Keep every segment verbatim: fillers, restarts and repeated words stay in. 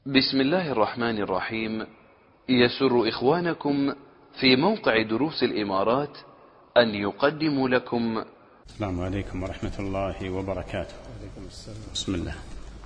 بسم الله الرحمن الرحيم. يسر إخوانكم في موقع دروس الإمارات أن يقدموا لكم. السلام عليكم ورحمة الله وبركاته. بسم الله.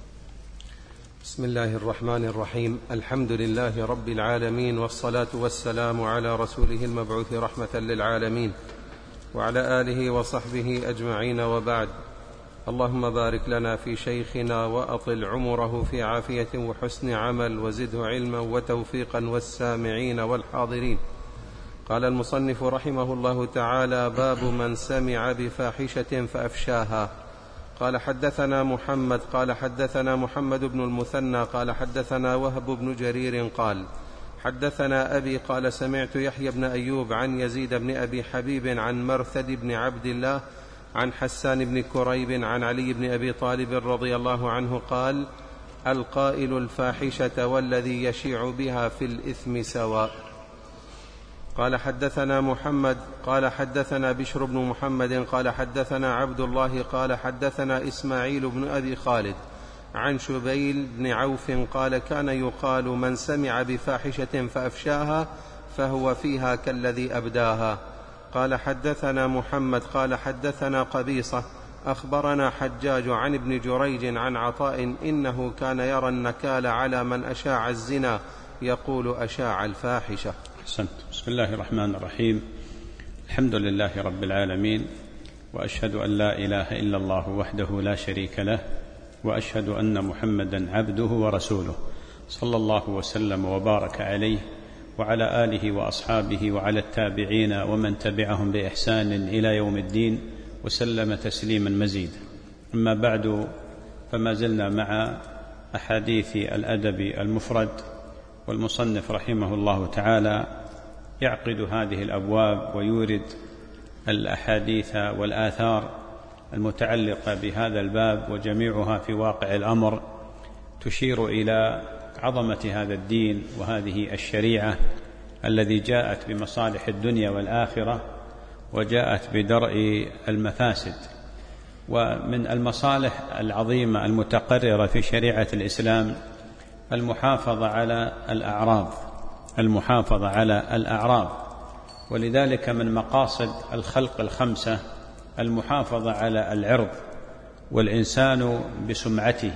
بسم الله الرحمن الرحيم. الحمد لله رب العالمين، والصلاة والسلام على رسوله المبعوث رحمة للعالمين وعلى آله وصحبه أجمعين، وبعد. اللهم بارك لنا في شيخنا وأطل عمره في عافية وحسن عمل، وزده علما وتوفيقا والسامعين والحاضرين. قال المصنف رحمه الله تعالى: باب من سمع بفاحشة فأفشاها. قال حدثنا محمد قال حدثنا محمد بن المثنى قال حدثنا وهب بن جرير قال حدثنا أبي قال سمعت يحيى بن أيوب عن يزيد بن أبي حبيب عن مرثد بن عبد الله عن حسان بن كريب عن علي بن أبي طالب رضي الله عنه قال: القائل الفاحشة والذي يشيع بها في الإثم سواء. قال حدثنا محمد قال حدثنا بشر بن محمد قال حدثنا عبد الله قال حدثنا إسماعيل بن أبي خالد عن شبيل بن عوف قال: كان يقال من سمع بفاحشة فأفشاها فهو فيها كالذي أبداها. قال حدثنا محمد قال حدثنا قبيصة أخبرنا حجاج عن ابن جريج عن عطاء إنه كان يرى النكال على من أشاع الزنا يقول: أشاع الفاحشة. أحسنت. بسم الله الرحمن الرحيم. الحمد لله رب العالمين، وأشهد أن لا إله إلا الله وحده لا شريك له، وأشهد أن محمدا عبده ورسوله، صلى الله وسلم وبارك عليه وعلى آله وأصحابه وعلى التابعين ومن تبعهم بإحسان إلى يوم الدين، وسلم تسليما مزيدا. أما بعد، فما زلنا مع أحاديث الأدب المفرد، والمصنف رحمه الله تعالى يعقد هذه الأبواب ويورد الأحاديث والآثار المتعلقة بهذا الباب، وجميعها في واقع الأمر تشير إلى عظمة هذا الدين وهذه الشريعة الذي جاءت بمصالح الدنيا والآخرة، وجاءت بدرء المفاسد. ومن المصالح العظيمة المتقررة في شريعة الإسلام المحافظة على الأعراض المحافظة على الأعراض ولذلك من مقاصد الخلق الخمسة المحافظة على العرض والإنسان بسمعته،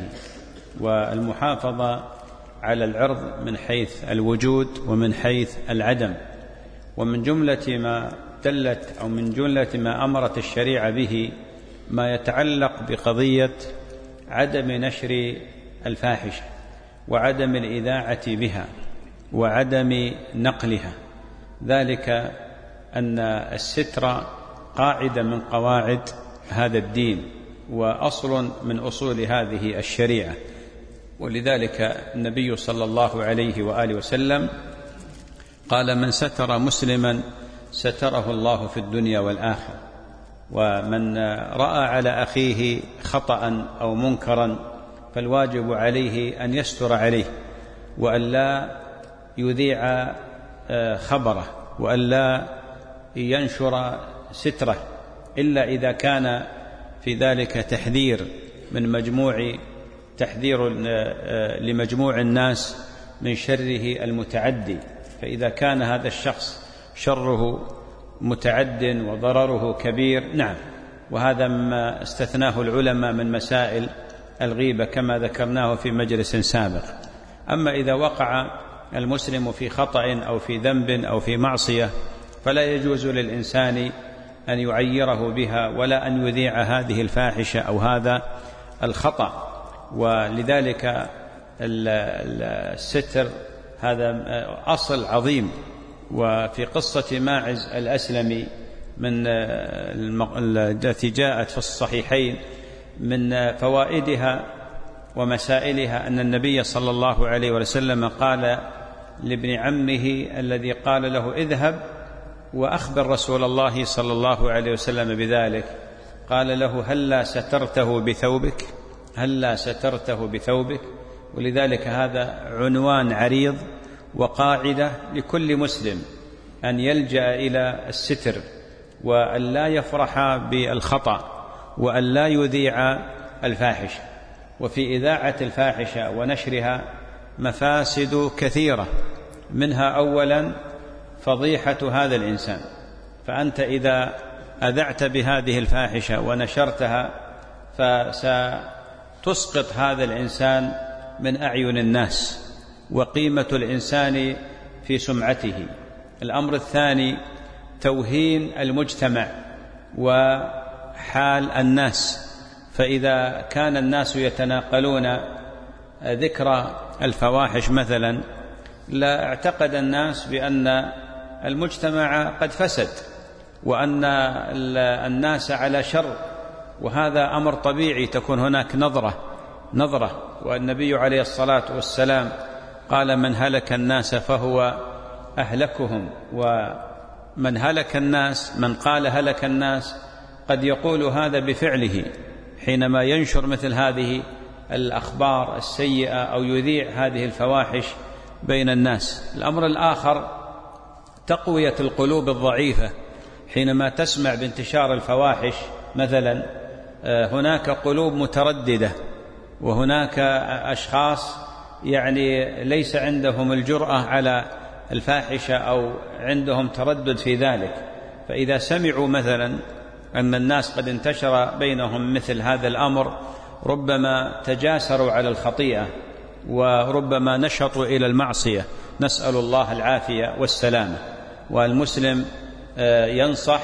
والمحافظة على العرض من حيث الوجود ومن حيث العدم. ومن جملة ما دلت أو من جملة ما أمرت الشريعة به ما يتعلق بقضية عدم نشر الفاحشة وعدم الإذاعة بها وعدم نقلها، ذلك أن الستر قاعدة من قواعد هذا الدين وأصل من أصول هذه الشريعة. ولذلك النبي صلى الله عليه وآله وسلم قال: من ستر مسلما ستره الله في الدنيا والآخرة. ومن رأى على أخيه خطأ أو منكرا فالواجب عليه أن يستر عليه، وأن لا يذيع خبره، وأن لا ينشر ستره، إلا إذا كان في ذلك تحذير من مجموع تحذير لمجموع الناس من شره المتعدي. فإذا كان هذا الشخص شره متعد وضرره كبير، نعم، وهذا ما استثناه العلماء من مسائل الغيبة كما ذكرناه في مجلس سابق. أما إذا وقع المسلم في خطأ أو في ذنب أو في معصية فلا يجوز للإنسان أن يعيره بها ولا أن يذيع هذه الفاحشة أو هذا الخطأ. ولذلك الستر هذا أصل عظيم. وفي قصة ماعز الأسلمي من التي جاءت في الصحيحين من فوائدها ومسائلها أن النبي صلى الله عليه وسلم قال لابن عمه الذي قال له: اذهب وأخبر رسول الله صلى الله عليه وسلم بذلك. قال له: هلا سترته بثوبك هلا سترته بثوبك ولذلك هذا عنوان عريض وقاعدة لكل مسلم أن يلجأ إلى الستر، وأن لا يفرح بالخطأ، وأن لا يذيع الفاحشة. وفي إذاعة الفاحشة ونشرها مفاسد كثيرة، منها أولا فضيحة هذا الإنسان. فأنت إذا أذعت بهذه الفاحشة ونشرتها فستسقط هذا الإنسان من أعين الناس وقيمة الإنسان في سمعته. الأمر الثاني توهين المجتمع وحال الناس، فإذا كان الناس يتناقلون ذكر الفواحش مثلا لا اعتقد الناس بأن المجتمع قد فسد وأن الناس على شر، وهذا أمر طبيعي، تكون هناك نظرة نظرة والنبي عليه الصلاة والسلام قال: من هلك الناس فهو أهلكهم. ومن هلك الناس، من قال هلك الناس، قد يقول هذا بفعله حينما ينشر مثل هذه الأخبار السيئة أو يذيع هذه الفواحش بين الناس. الأمر الآخر تقوية القلوب الضعيفة، حينما تسمع بانتشار الفواحش مثلا هناك قلوب مترددة، وهناك أشخاص يعني ليس عندهم الجرأة على الفاحشة أو عندهم تردد في ذلك، فإذا سمعوا مثلا أن الناس قد انتشر بينهم مثل هذا الأمر ربما تجاسروا على الخطيئة وربما نشطوا إلى المعصية، نسأل الله العافية والسلامة. والمسلم ينصح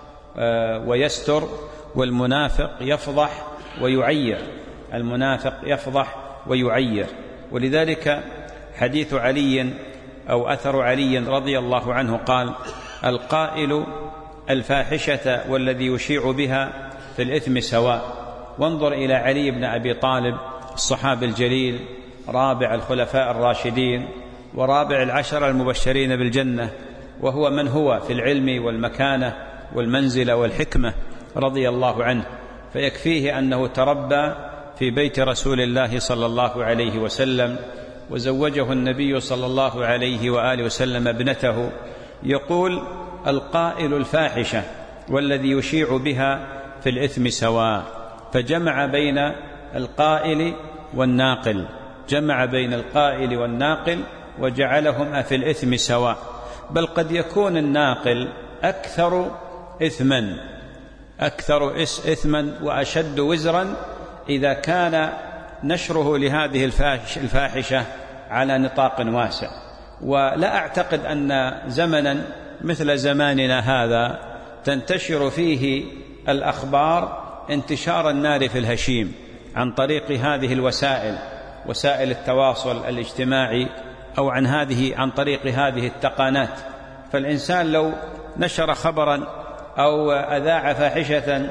ويستر، والمنافق يفضح ويعير، المنافق يفضح ويعير. ولذلك حديث علي أو أثر علي رضي الله عنه قال: القائل الفاحشة والذي يشيع بها في الإثم سواء. وانظر إلى علي بن أبي طالب الصحابي الجليل، رابع الخلفاء الراشدين ورابع العشر المبشرين بالجنة، وهو من هو في العلم والمكانة والمنزلة والحكمة رضي الله عنه، فيكفيه أنه تربى في بيت رسول الله صلى الله عليه وسلم، وزوجه النبي صلى الله عليه وآله وسلم ابنته. يقول: القائل الفاحشة والذي يشيع بها في الإثم سواء. فجمع بين القائل والناقل، جمع بين القائل والناقل وجعلهم في الإثم سواء. بل قد يكون الناقل أكثر إثما أكثر إثما وأشد وزرا إذا كان نشره لهذه الفاحشة على نطاق واسع. ولا أعتقد أن زمنا مثل زماننا هذا تنتشر فيه الأخبار انتشار النار في الهشيم عن طريق هذه الوسائل، وسائل التواصل الاجتماعي، أو عن هذه عن طريق هذه التقانات. فالإنسان لو نشر خبرا أو أذاع فاحشة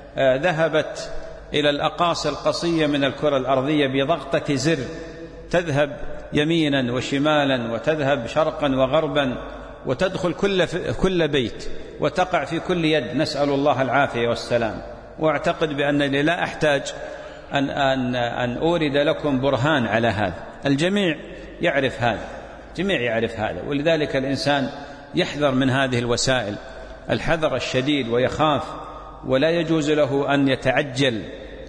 ذهبت إلى الأقاصي القصية من الكرة الأرضية بضغطة زر، تذهب يمينا وشمالا وتذهب شرقا وغربا وتدخل كل, كل بيت وتقع في كل يد، نسأل الله العافية والسلام. وأعتقد بأنني لا أحتاج أن, أن, أن أورد لكم برهان على هذا، الجميع يعرف هذا، الجميع يعرف هذا. ولذلك الإنسان يحذر من هذه الوسائل الحذر الشديد ويخاف، ولا يجوز له أن يتعجل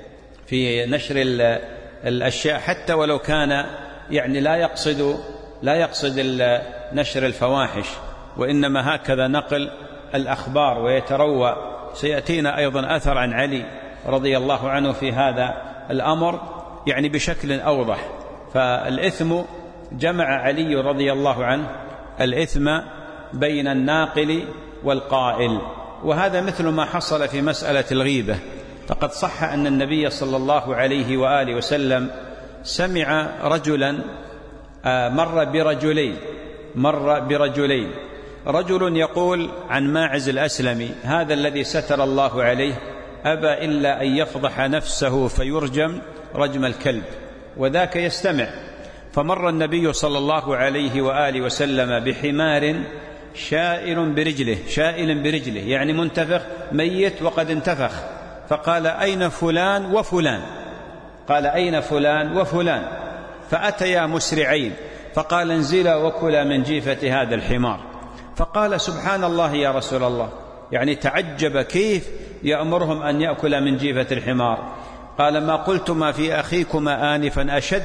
في نشر الأشياء حتى ولو كان يعني لا يقصد لا يقصد نشر الفواحش، وإنما هكذا نقل الأخبار ويتروى. سيأتينا أيضا أثر عن علي رضي الله عنه في هذا الأمر يعني بشكل أوضح. فالإثم جمع علي رضي الله عنه الإثم بين الناقل والقائل، وهذا مثل ما حصل في مسألة الغيبة. فقد صح أن النبي صلى الله عليه وآله وسلم سمع رجلا مر برجلين مر برجلين رجل يقول عن ماعز الأسلمي: هذا الذي ستر الله عليه أبى إلا أن يفضح نفسه فيرجم رجم الكلب، وذاك يستمع. فمر النبي صلى الله عليه وآله وسلم بحمار شائل برجله شائل برجله يعني منتفخ ميت وقد انتفخ، فقال: أين فلان وفلان؟ قال: أين فلان وفلان؟ فأتيا مسرعين، فقال: انزلا وكلا من جيفة هذا الحمار. فقال: سبحان الله يا رسول الله، يعني تعجب كيف يأمرهم أن يأكل من جيفة الحمار. قال: ما قلتما في أخيكما آنفا أشد؟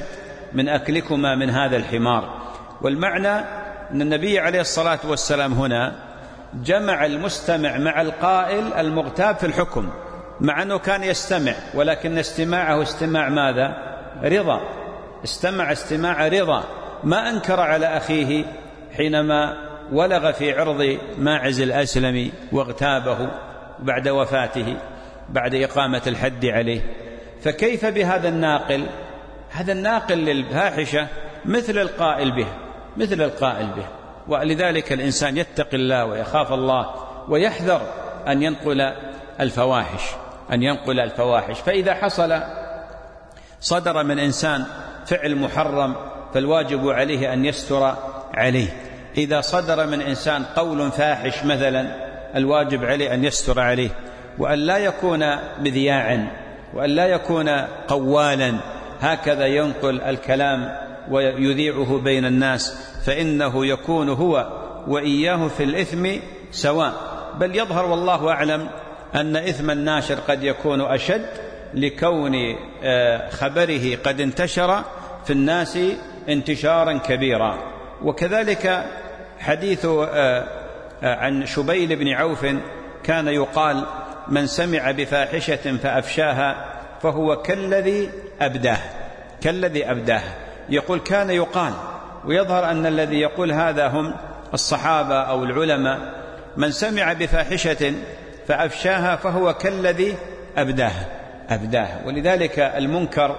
من أكلكما من هذا الحمار. والمعنى أن النبي عليه الصلاة والسلام هنا جمع المستمع مع القائل المغتاب في الحكم، مع أنه كان يستمع، ولكن استماعه استماع ماذا؟ رضا، استمع استماع رضا، ما أنكر على أخيه حينما ولغ في عرض ماعز الأسلمي واغتابه بعد وفاته بعد إقامة الحد عليه. فكيف بهذا الناقل؟ هذا الناقل للفاحشة مثل القائل به، مثل القائل به. ولذلك الإنسان يتقي الله ويخاف الله ويحذر أن ينقل الفواحش، أن ينقل الفواحش. فإذا حصل صدر من إنسان فعل محرم فالواجب عليه أن يستر عليه. إذا صدر من إنسان قول فاحش مثلا الواجب عليه أن يستر عليه، وأن لا يكون مذياعا، وأن لا يكون قوالا هكذا ينقل الكلام ويذيعه بين الناس، فإنه يكون هو وإياه في الإثم سواء. بل يظهر والله أعلم أن إثم الناشر قد يكون أشد لكون خبره قد انتشر في الناس انتشارا كبيرا. وكذلك حديث عن شبيل بن عوف كان يقال: من سمع بفاحشة فأفشاها فهو كالذي أبداه، كالذي أبداه. يقول كان يقال، ويظهر أن الذي يقول هذا هم الصحابة أو العلماء: من سمع بفاحشة فأفشاها فهو كالذي أبداه أبداه. ولذلك المنكر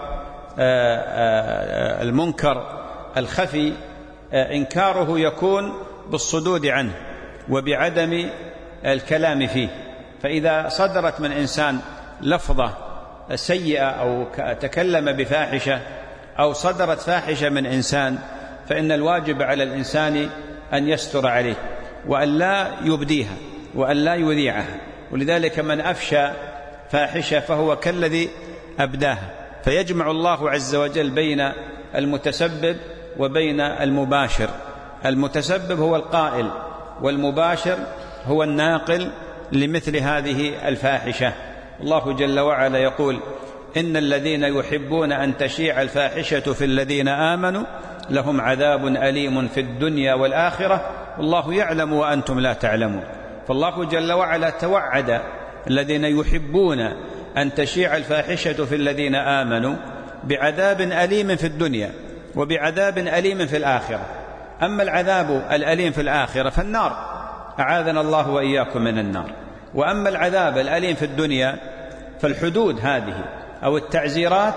المنكر الخفي إنكاره يكون بالصدود عنه وبعدم الكلام فيه. فإذا صدرت من إنسان لفظة سيئة أو تكلم بفاحشة أو صدرت فاحشة من إنسان، فإن الواجب على الإنسان أن يستر عليه وأن لا يبديها وأن لا يذيعها. ولذلك من أفشى فاحشة فهو كالذي أبداها. فيجمع الله عز وجل بين المتسبب وبين المباشر. المتسبب هو القائل، والمباشر هو الناقل لمثل هذه الفاحشة. الله جل وعلا يقول: إن الذين يحبون أن تشيع الفاحشة في الذين آمنوا لهم عذاب أليم في الدنيا والآخرة والله يعلم وأنتم لا تعلمون. فالله جل وعلا توعد الذين يحبون أن تشيع الفاحشة في الذين آمنوا بعذاب أليم في الدنيا وبعذاب أليم في الآخرة. أما العذاب الأليم في الآخرة فالنار، أعاذنا الله وإياكم من النار. وأما العذاب الأليم في الدنيا فالحدود هذه أو التعزيرات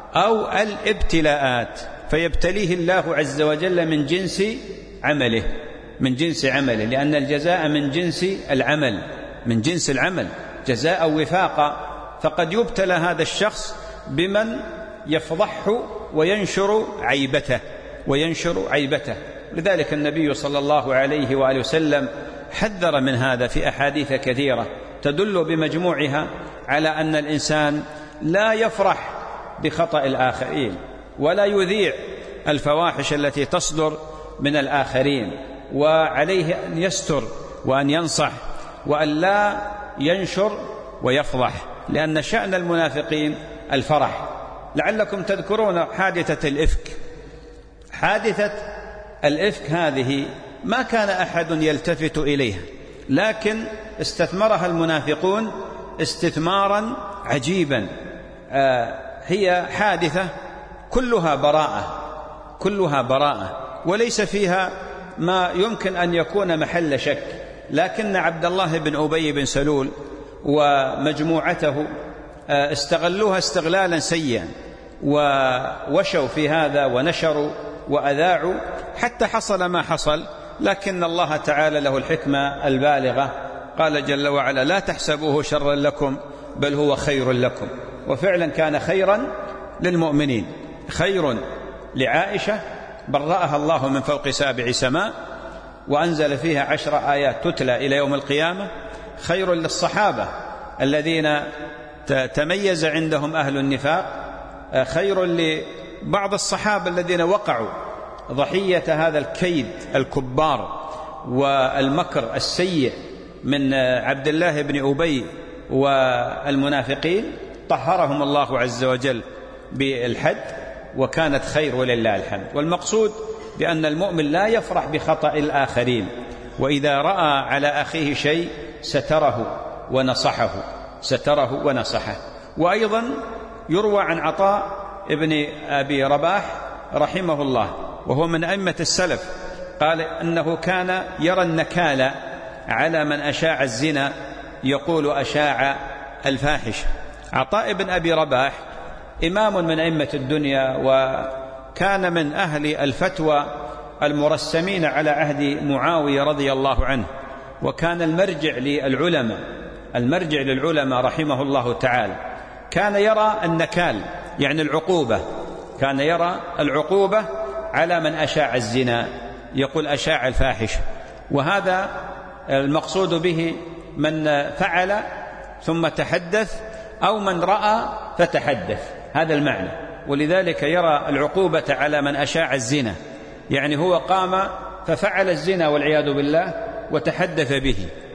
أو الابتلاءات، فيبتليه الله عز وجل من جنس عمله، من جنس عمله، لأن الجزاء من جنس العمل، من جنس العمل جزاء وفاقا. فقد يبتلى هذا الشخص بمن يفضحه وينشر عيبته وينشر عيبته. لذلك النبي صلى الله عليه وآله وسلم حذر من هذا في أحاديث كثيرة تدل بمجموعها على أن الإنسان لا يفرح بخطأ الآخرين ولا يذيع الفواحش التي تصدر من الآخرين، وعليه أن يستر وأن ينصح وأن لا ينشر ويفضح، لأن شأن المنافقين الفرح. لعلكم تذكرون حادثة الإفك. حادثة الإفك هذه ما كان أحد يلتفت إليها، لكن استثمرها المنافقون استثمارا عجيبا. آه هي حادثة كلها براءة، كلها براءة وليس فيها ما يمكن أن يكون محل شك. لكن عبد الله بن أبي بن سلول ومجموعته استغلوها استغلالا سيئا، ووشوا في هذا ونشروا وأذاعوا حتى حصل ما حصل. لكن الله تعالى له الحكمة البالغة، قال جل وعلا: لا تحسبوه شرا لكم بل هو خير لكم. وفعلا كان خيرا للمؤمنين، خير لعائشة برأها الله من فوق سابع سماء وأنزل فيها عشر آيات تتلى إلى يوم القيامة، خير للصحابة الذين تميز عندهم أهل النفاق، خير لبعض الصحابة الذين وقعوا ضحية هذا الكيد الكبار والمكر السيء من عبد الله بن أبي والمنافقين، طهرهم الله عز وجل بالحد وكانت خير ولله الحمد. والمقصود بأن المؤمن لا يفرح بخطأ الآخرين، وإذا رأى على أخيه شيء ستره ونصحه ستره ونصحه. وأيضا يروى عن عطاء ابن أبي رباح رحمه الله وهو من أئمة السلف قال أنه كان يرى النكال على من أشاع الزنا، يقول أشاع الفاحش. عطاء بن أبي رباح إمام من أئمة الدنيا، وكان من أهل الفتوى المرسمين على عهد معاوية رضي الله عنه، وكان المرجع للعلماء المرجع للعلماء رحمه الله تعالى. كان يرى النكال يعني العقوبة، كان يرى العقوبة على من أشاع الزنا، يقول أشاع الفاحش. وهذا المقصود به من فعل ثم تحدث أو من رأى فتحدث، هذا المعنى. ولذلك يرى العقوبة على من أشاع الزنا، يعني هو قام ففعل الزنا والعياذ بالله وتحدث به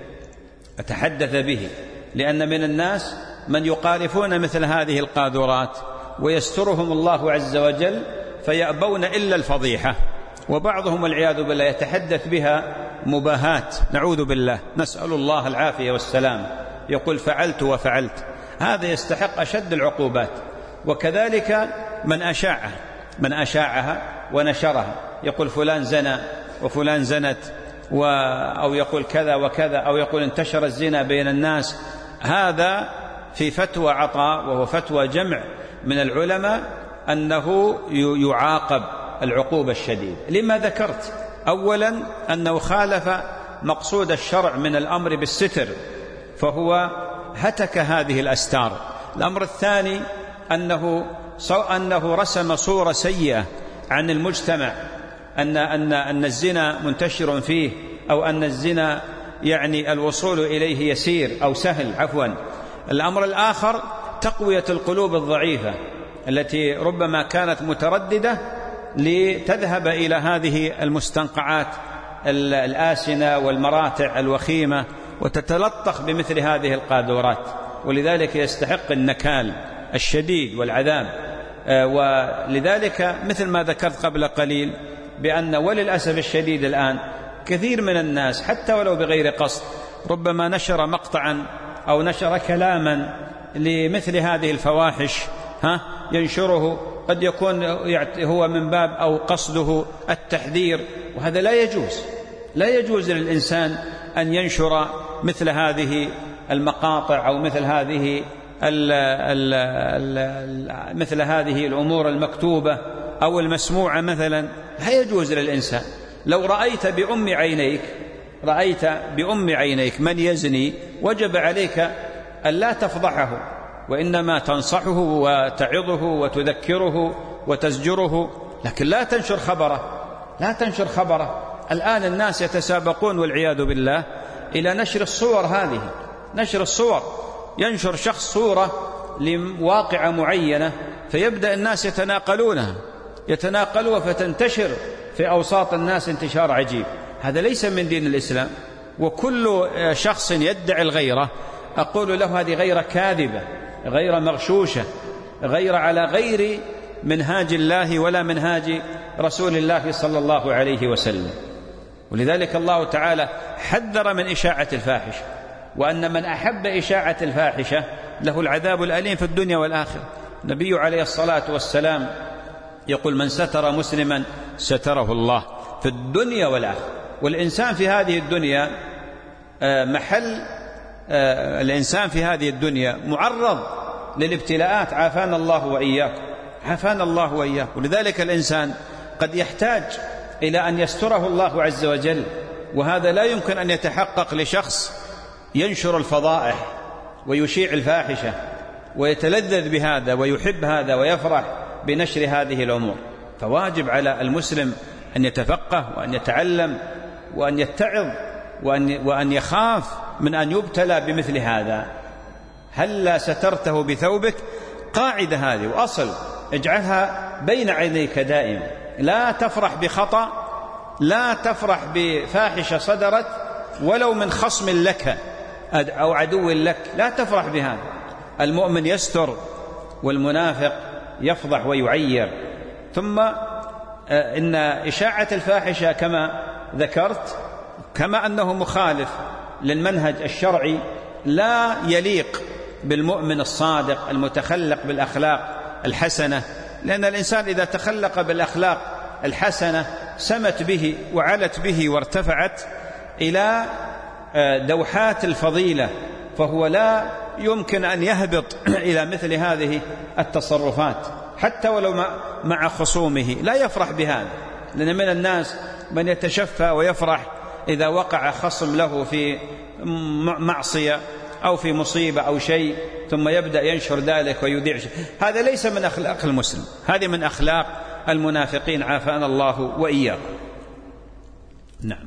أتحدث به لأن من الناس من يقارفون مثل هذه القاذورات ويسترهم الله عز وجل فيأبون إلا الفضيحة، وبعضهم والعياذ بالله يتحدث بها مباهات، نعوذ بالله، نسأل الله العافية والسلام، يقول فعلت وفعلت، هذا يستحق أشد العقوبات. وكذلك من أشاعها من أشاعها ونشرها، يقول فلان زنى وفلان زنت، و أو يقول كذا وكذا، أو يقول انتشر الزنا بين الناس. هذا في فتوى عطاء وهو فتوى جمع من العلماء أنه يعاقب العقوبة الشديدة. لما ذكرت؟ أولا أنه خالف مقصود الشرع من الأمر بالستر، فهو هتك هذه الأستار. الأمر الثاني أنه أنه رسم صورة سيئة عن المجتمع، أن أن أن الزنا منتشر فيه، أو أن الزنا يعني الوصول إليه يسير أو سهل عفوا. الأمر الآخر تقوية القلوب الضعيفة التي ربما كانت مترددة لتذهب إلى هذه المستنقعات الآسنة والمراتع الوخيمة وتتلطخ بمثل هذه القاذورات، ولذلك يستحق النكال الشديد والعذاب. ولذلك مثل ما ذكرت قبل قليل بأن وللأسف الشديد الآن كثير من الناس حتى ولو بغير قصد ربما نشر مقطعا أو نشر كلاما لمثل هذه الفواحش، ها ينشره، قد يكون هو من باب أو قصده التحذير، وهذا لا يجوز. لا يجوز للإنسان أن ينشر مثل هذه المقاطع أو مثل هذه ال ال ال مثل هذه الأمور المكتوبة أو المسموعة مثلا، لا يجوز للإنسان. لو رأيت بأم عينيك رأيت بأم عينيك من يزني وجب عليك أن لا تفضحه، وإنما تنصحه وتعظه وتذكره وتزجره، لكن لا تنشر خبره لا تنشر خبره. الآن الناس يتسابقون والعياذ بالله إلى نشر الصور هذه، نشر الصور، ينشر شخص صورة لواقعة معينة فيبدأ الناس يتناقلونها يتناقلوا فتنتشر في أوساط الناس انتشار عجيب. هذا ليس من دين الإسلام. وكل شخص يدعي الغيرة أقول له هذه غيرة كاذبة، غير مغشوشة، غير على غير منهاج الله ولا منهاج رسول الله صلى الله عليه وسلم. ولذلك الله تعالى حذر من إشاعة الفاحشة، وأن من أحب إشاعة الفاحشة له العذاب الأليم في الدنيا والآخرة. النبي عليه الصلاة والسلام يقول من ستر مسلما ستره الله في الدنيا والآخرة. والإنسان في هذه الدنيا محل الإنسان في هذه الدنيا معرض للابتلاءات، عافانا الله وإياكم عافانا الله وإياكم. ولذلك الإنسان قد يحتاج إلى أن يستره الله عز وجل، وهذا لا يمكن أن يتحقق لشخص ينشر الفضائح ويشيع الفاحشة ويتلذذ بهذا ويحب هذا ويفرح بنشر هذه الأمور. فواجب على المسلم أن يتفقه وأن يتعلم وأن يتعظ وأن, وأن يخاف من أن يبتلى بمثل هذا. هل سترته بثوبك؟ قاعدة هذه وأصل اجعلها بين عينيك دائما. لا تفرح بخطأ، لا تفرح بفاحشة صدرت ولو من خصم لك أو عدو لك، لا تفرح بهذا. المؤمن يستر والمنافق يفضح ويعير. ثم إن إشاعة الفاحشة كما ذكرت كما أنه مخالف للمنهج الشرعي لا يليق بالمؤمن الصادق المتخلق بالأخلاق الحسنة، لأن الإنسان إذا تخلق بالأخلاق الحسنة سمت به وعلت به وارتفعت إلى دوحات الفضيلة، فهو لا يمكن أن يهبط إلى مثل هذه التصرفات حتى ولو مع خصومه، لا يفرح بهذا، لأن من الناس من يتشفى ويفرح إذا وقع خصم له في معصية أو في مصيبة أو شيء ثم يبدأ ينشر ذلك ويذيع شيء. هذا ليس من أخلاق المسلم، هذه من أخلاق المنافقين عافانا الله وإياكم. نعم.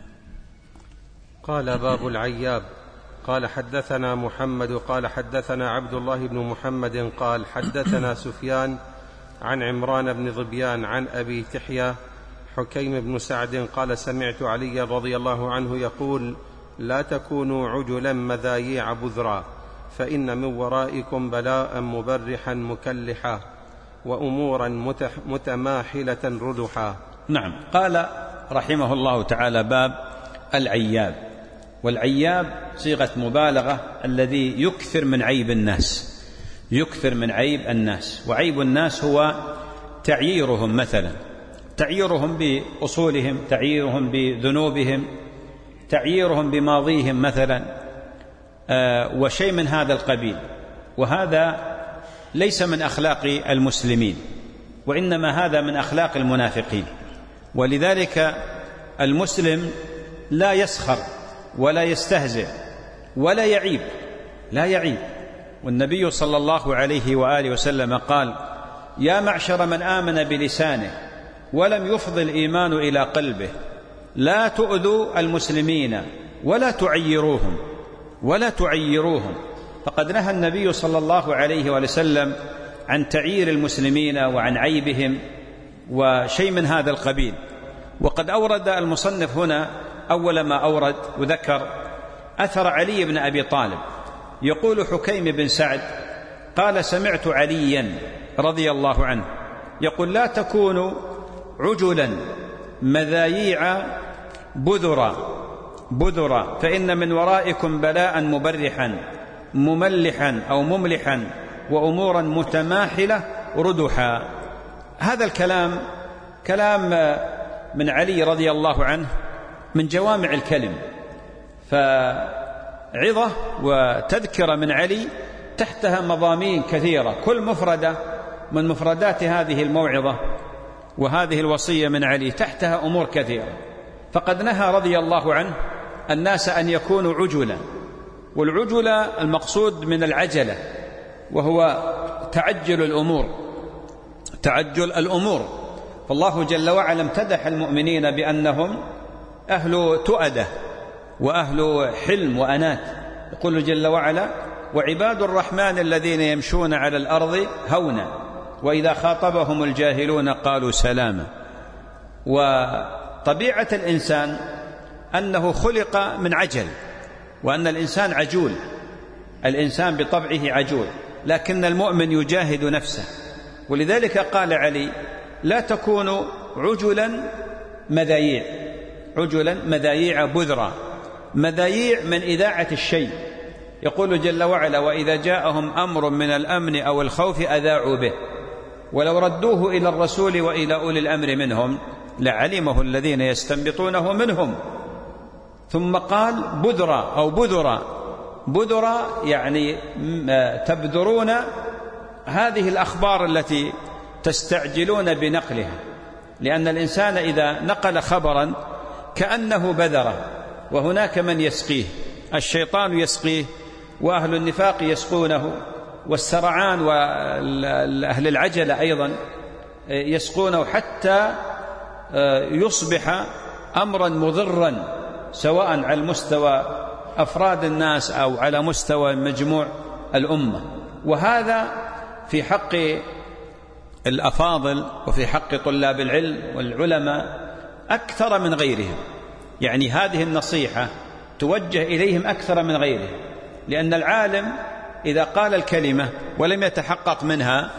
قال باب العياب. قال حدثنا محمد قال حدثنا عبد الله بن محمد قال حدثنا سفيان عن عمران بن ظبيان عن أبي تحيا حكيم بن سعد قال سمعت علي رضي الله عنه يقول لا تكونوا عجلا مذايع بذرا فإن من ورائكم بلاء مبرحا مكلحا وأمورا متماحلة ردحا. نعم. قال رحمه الله تعالى باب العياب. والعياب صيغة مبالغة الذي يكثر من عيب الناس، يكثر من عيب الناس. وعيب الناس هو تعييرهم، مثلا تعييرهم بأصولهم، تعييرهم بذنوبهم، تعييرهم بماضيهم مثلا، آه وشيء من هذا القبيل. وهذا ليس من أخلاق المسلمين، وإنما هذا من أخلاق المنافقين. ولذلك المسلم لا يسخر ولا يستهزئ ولا يعيب، لا يعيب. والنبي صلى الله عليه وآله وسلم قال يا معشر من آمن بلسانه ولم يفض الإيمان إلى قلبه لا تؤذوا المسلمين ولا تعيروهم ولا تعيروهم. فقد نهى النبي صلى الله عليه وسلم عن تعيير المسلمين وعن عيبهم وشيء من هذا القبيل. وقد أورد المصنف هنا أول ما أورد وذكر أثر علي بن أبي طالب، يقول حكيم بن سعد قال سمعت عليا رضي الله عنه يقول لا تكونوا عجلا مذايع بذرا بذرا فإن من ورائكم بلاء مبرحا مملحا أو مملحا وأمورا متماحلة ردحا. هذا الكلام كلام من علي رضي الله عنه من جوامع الكلم، فعظة وتذكرة من علي تحتها مضامين كثيرة، كل مفردة من مفردات هذه الموعظة وهذه الوصية من علي تحتها أمور كثيرة. فقد نهى رضي الله عنه الناس أن يكونوا عجلا، والعجلة المقصود من العجلة وهو تعجل الأمور، تعجل الأمور. فالله جل وعلا امتدح المؤمنين بأنهم أهل تؤدة وأهل حلم وأنات. يقول جل وعلا وعباد الرحمن الذين يمشون على الأرض هونا وإذا خاطبهم الجاهلون قالوا سلاما. وطبيعة الإنسان أنه خلق من عجل، وأن الإنسان عجول، الإنسان بطبعه عجول، لكن المؤمن يجاهد نفسه. ولذلك قال علي لا تكونوا عجلا مذايع، عجلا مذايع بذرا، مذايع من إذاعة الشيء. يقول جل وعلا وإذا جاءهم أمر من الأمن أو الخوف أذاعوا به ولو ردوه إلى الرسول وإلى أولي الأمر منهم لعلمه الذين يستنبطونه منهم. ثم قال بذرا أو بذرا، بذرا يعني تبذرون هذه الأخبار التي تستعجلون بنقلها، لأن الإنسان إذا نقل خبرا كأنه بذره، وهناك من يسقيه، الشيطان يسقيه وأهل النفاق يسقونه، والسرعان وأهل العجلة أيضا يسقونه، حتى يصبح أمرا مضرا سواء على مستوى أفراد الناس أو على مستوى مجموع الأمة. وهذا في حق الأفاضل وفي حق طلاب العلم والعلماء أكثر من غيرهم، يعني هذه النصيحة توجه إليهم أكثر من غيرهم، لأن العالم إذا قال الكلمة ولم يتحقق منها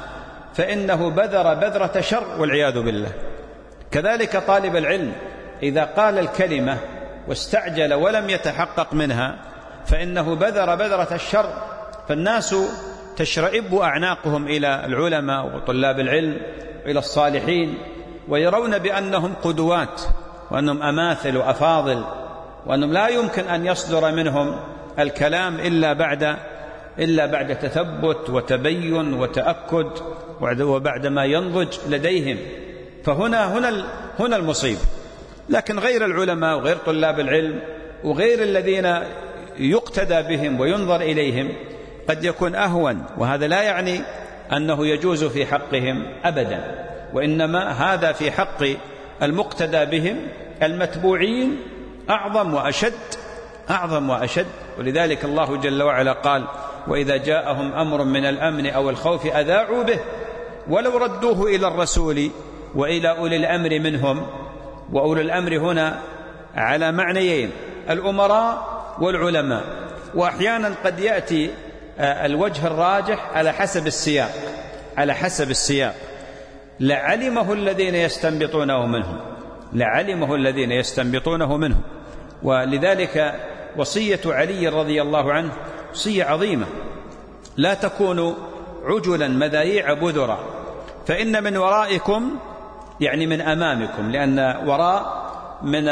فإنه بذر بذرة شر والعياذ بالله. كذلك طالب العلم إذا قال الكلمة واستعجل ولم يتحقق منها فإنه بذر بذرة الشر، فالناس تشرئب أعناقهم إلى العلماء وطلاب العلم إلى الصالحين ويرون بأنهم قدوات وأنهم أماثل وأفاضل، وأنهم لا يمكن أن يصدر منهم الكلام إلا بعد إلا بعد تثبت وتبين وتأكد وبعد ما ينضج لديهم. فهنا هنا هنا المصيبة. لكن غير العلماء وغير طلاب العلم وغير الذين يقتدى بهم وينظر إليهم قد يكون أهون، وهذا لا يعني أنه يجوز في حقهم أبدا، وإنما هذا في حق المقتدى بهم المتبوعين أعظم وأشد أعظم وأشد. ولذلك الله جل وعلا قال: وإذا جاءهم أمر من الأمن أو الخوف أذاعوا به ولو ردوه إلى الرسول وإلى أولي الأمر منهم. وأولي الأمر هنا على معنيين: الأمراء والعلماء، وأحيانا قد يأتي الوجه الراجح على حسب السياق على حسب السياق لعلمه الذين يستنبطونه منهم لعلمه الذين يستنبطونه منهم ولذلك وصية علي رضي الله عنه وصية عظيمة: لا تكونوا عجلا مذايع بذرا فإن من ورائكم، يعني من أمامكم، لأن وراء من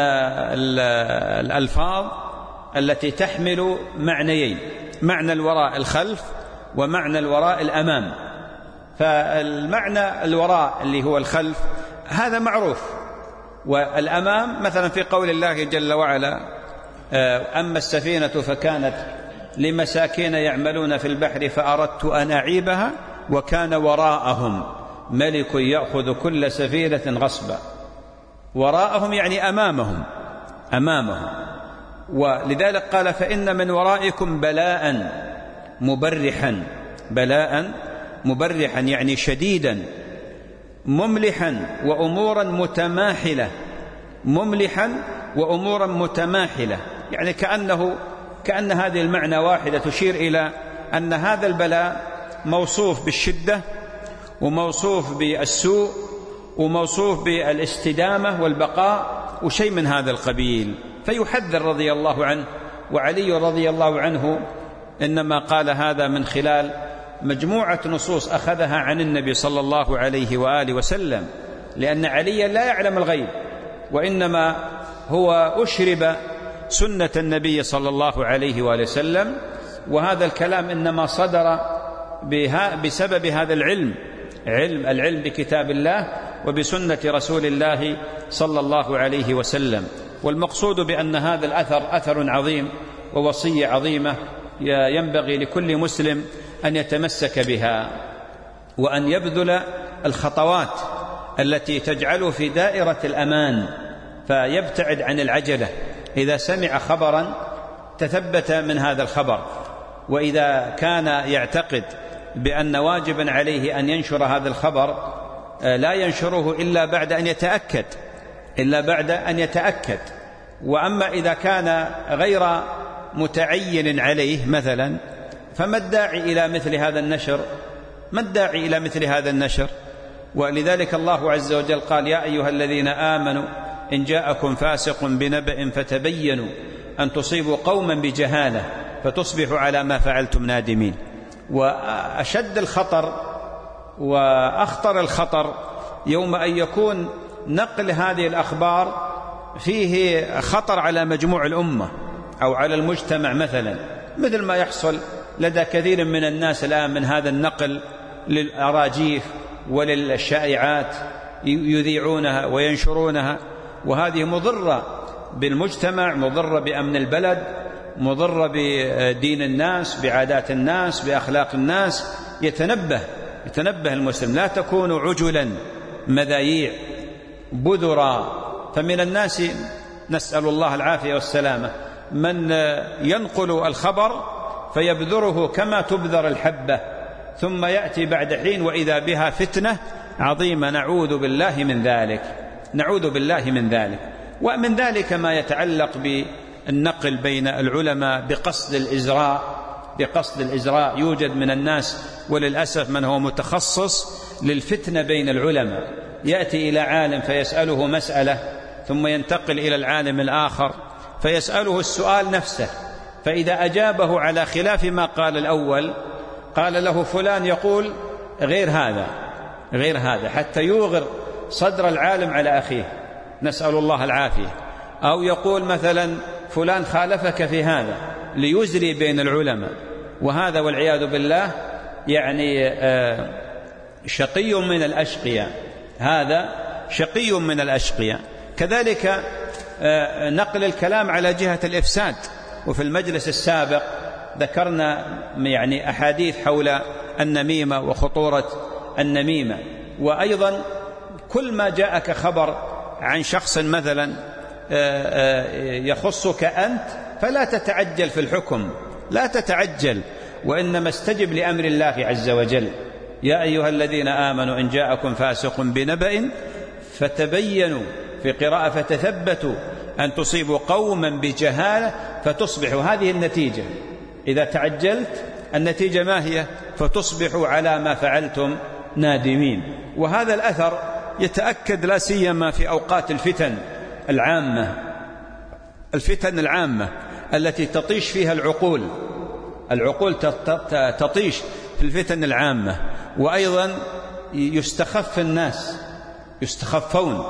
الألفاظ التي تحمل معنيين: معنى الوراء الخلف ومعنى الوراء الأمام. فالمعنى الوراء اللي هو الخلف هذا معروف، والأمام مثلا في قول الله جل وعلا: أما السفينة فكانت لمساكين يعملون في البحر فأردت أن أعيبها وكان وراءهم ملك يأخذ كل سفينة غصبا. وراءهم يعني أمامهم أمامهم ولذلك قال: فإن من ورائكم بلاء مبرحا بلاء مبرحا يعني شديدا، مملحا وأمورا متماحلة مملحا وأمورا متماحلة يعني كأنه كأن هذه المعنى واحدة تشير إلى أن هذا البلاء موصوف بالشدة وموصوف بالسوء وموصوف بالاستدامة والبقاء وشيء من هذا القبيل. فيحذر رضي الله عنه. وعلي رضي الله عنه إنما قال هذا من خلال مجموعة نصوص أخذها عن النبي صلى الله عليه وآله وسلم، لأن علي لا يعلم الغيب، وإنما هو أشرب سنة النبي صلى الله عليه وآله وسلم، وهذا الكلام إنما صدر بها بسبب هذا العلم علم العلم بكتاب الله وبسنة رسول الله صلى الله عليه وسلم. والمقصود بأن هذا الأثر أثر عظيم ووصية عظيمة ينبغي لكل مسلم أن يتمسك بها، وأن يبذل الخطوات التي تجعله في دائرة الأمان، فيبتعد عن العجلة. إذا سمع خبرا تثبت من هذا الخبر، وإذا كان يعتقد بأن واجبا عليه أن ينشر هذا الخبر لا ينشره إلا بعد أن يتأكد إلا بعد أن يتأكد. وأما إذا كان غير متعين عليه مثلا فما الداعي إلى مثل هذا النشر ما الداعي إلى مثل هذا النشر ولذلك الله عز وجل قال: يا أيها الذين آمنوا إن جاءكم فاسق بنبأ فتبينوا أن تصيبوا قوما بجهالة فتصبحوا على ما فعلتم نادمين. وأشد الخطر وأخطر الخطر يوم أن يكون نقل هذه الأخبار فيه خطر على مجموع الأمة أو على المجتمع، مثلا مثل ما يحصل لدى كثير من الناس الآن من هذا النقل للأراجيف وللشائعات يذيعونها وينشرونها، وهذه مضرة بالمجتمع، مضرة بأمن البلد، مضرة بدين الناس، بعادات الناس، بأخلاق الناس. يتنبه يتنبه المسلم: لا تكونوا عجلا مذايع بذرا. فمن الناس نسأل الله العافية والسلامة من ينقل الخبر فيبذره كما تبذر الحبة، ثم يأتي بعد حين وإذا بها فتنة عظيمة. نعوذ بالله من ذلك نعوذ بالله من ذلك. ومن ذلك ما يتعلق بالنقل بين العلماء بقصد الإزراء بقصد الإزراء. يوجد من الناس وللأسف من هو متخصص للفتنة بين العلماء، يأتي إلى عالم فيسأله مسألة ثم ينتقل إلى العالم الآخر فيسأله السؤال نفسه، فإذا أجابه على خلاف ما قال الأول قال له فلان يقول غير هذا غير هذا حتى يوغر صدر العالم على أخيه، نسأل الله العافية. أو يقول مثلا فلان خالفك في هذا ليزري بين العلماء، وهذا والعياذ بالله يعني شقي من الأشقياء، هذا شقي من الأشقياء. كذلك نقل الكلام على جهة الإفساد، وفي المجلس السابق ذكرنا يعني أحاديث حول النميمة وخطورة النميمة. وأيضا كل ما جاءك خبر عن شخص مثلا يخصك أنت فلا تتعجل في الحكم، لا تتعجل، وإنما استجب لأمر الله عز وجل. يا أيها الذين آمنوا إن جاءكم فاسق بنبأ فتبينوا، في قراءة فتثبتوا أن تصيبوا قوما بجهالة فتصبحوا. هذه النتيجة، إذا تعجلت النتيجة ما هي؟ فتصبحوا على ما فعلتم نادمين. وهذا الأثر يتأكد لا سيما في أوقات الفتن العامة، الفتن العامة التي تطيش فيها العقول، العقول تطيش في الفتن العامة. وأيضا يستخف الناس، يستخفون،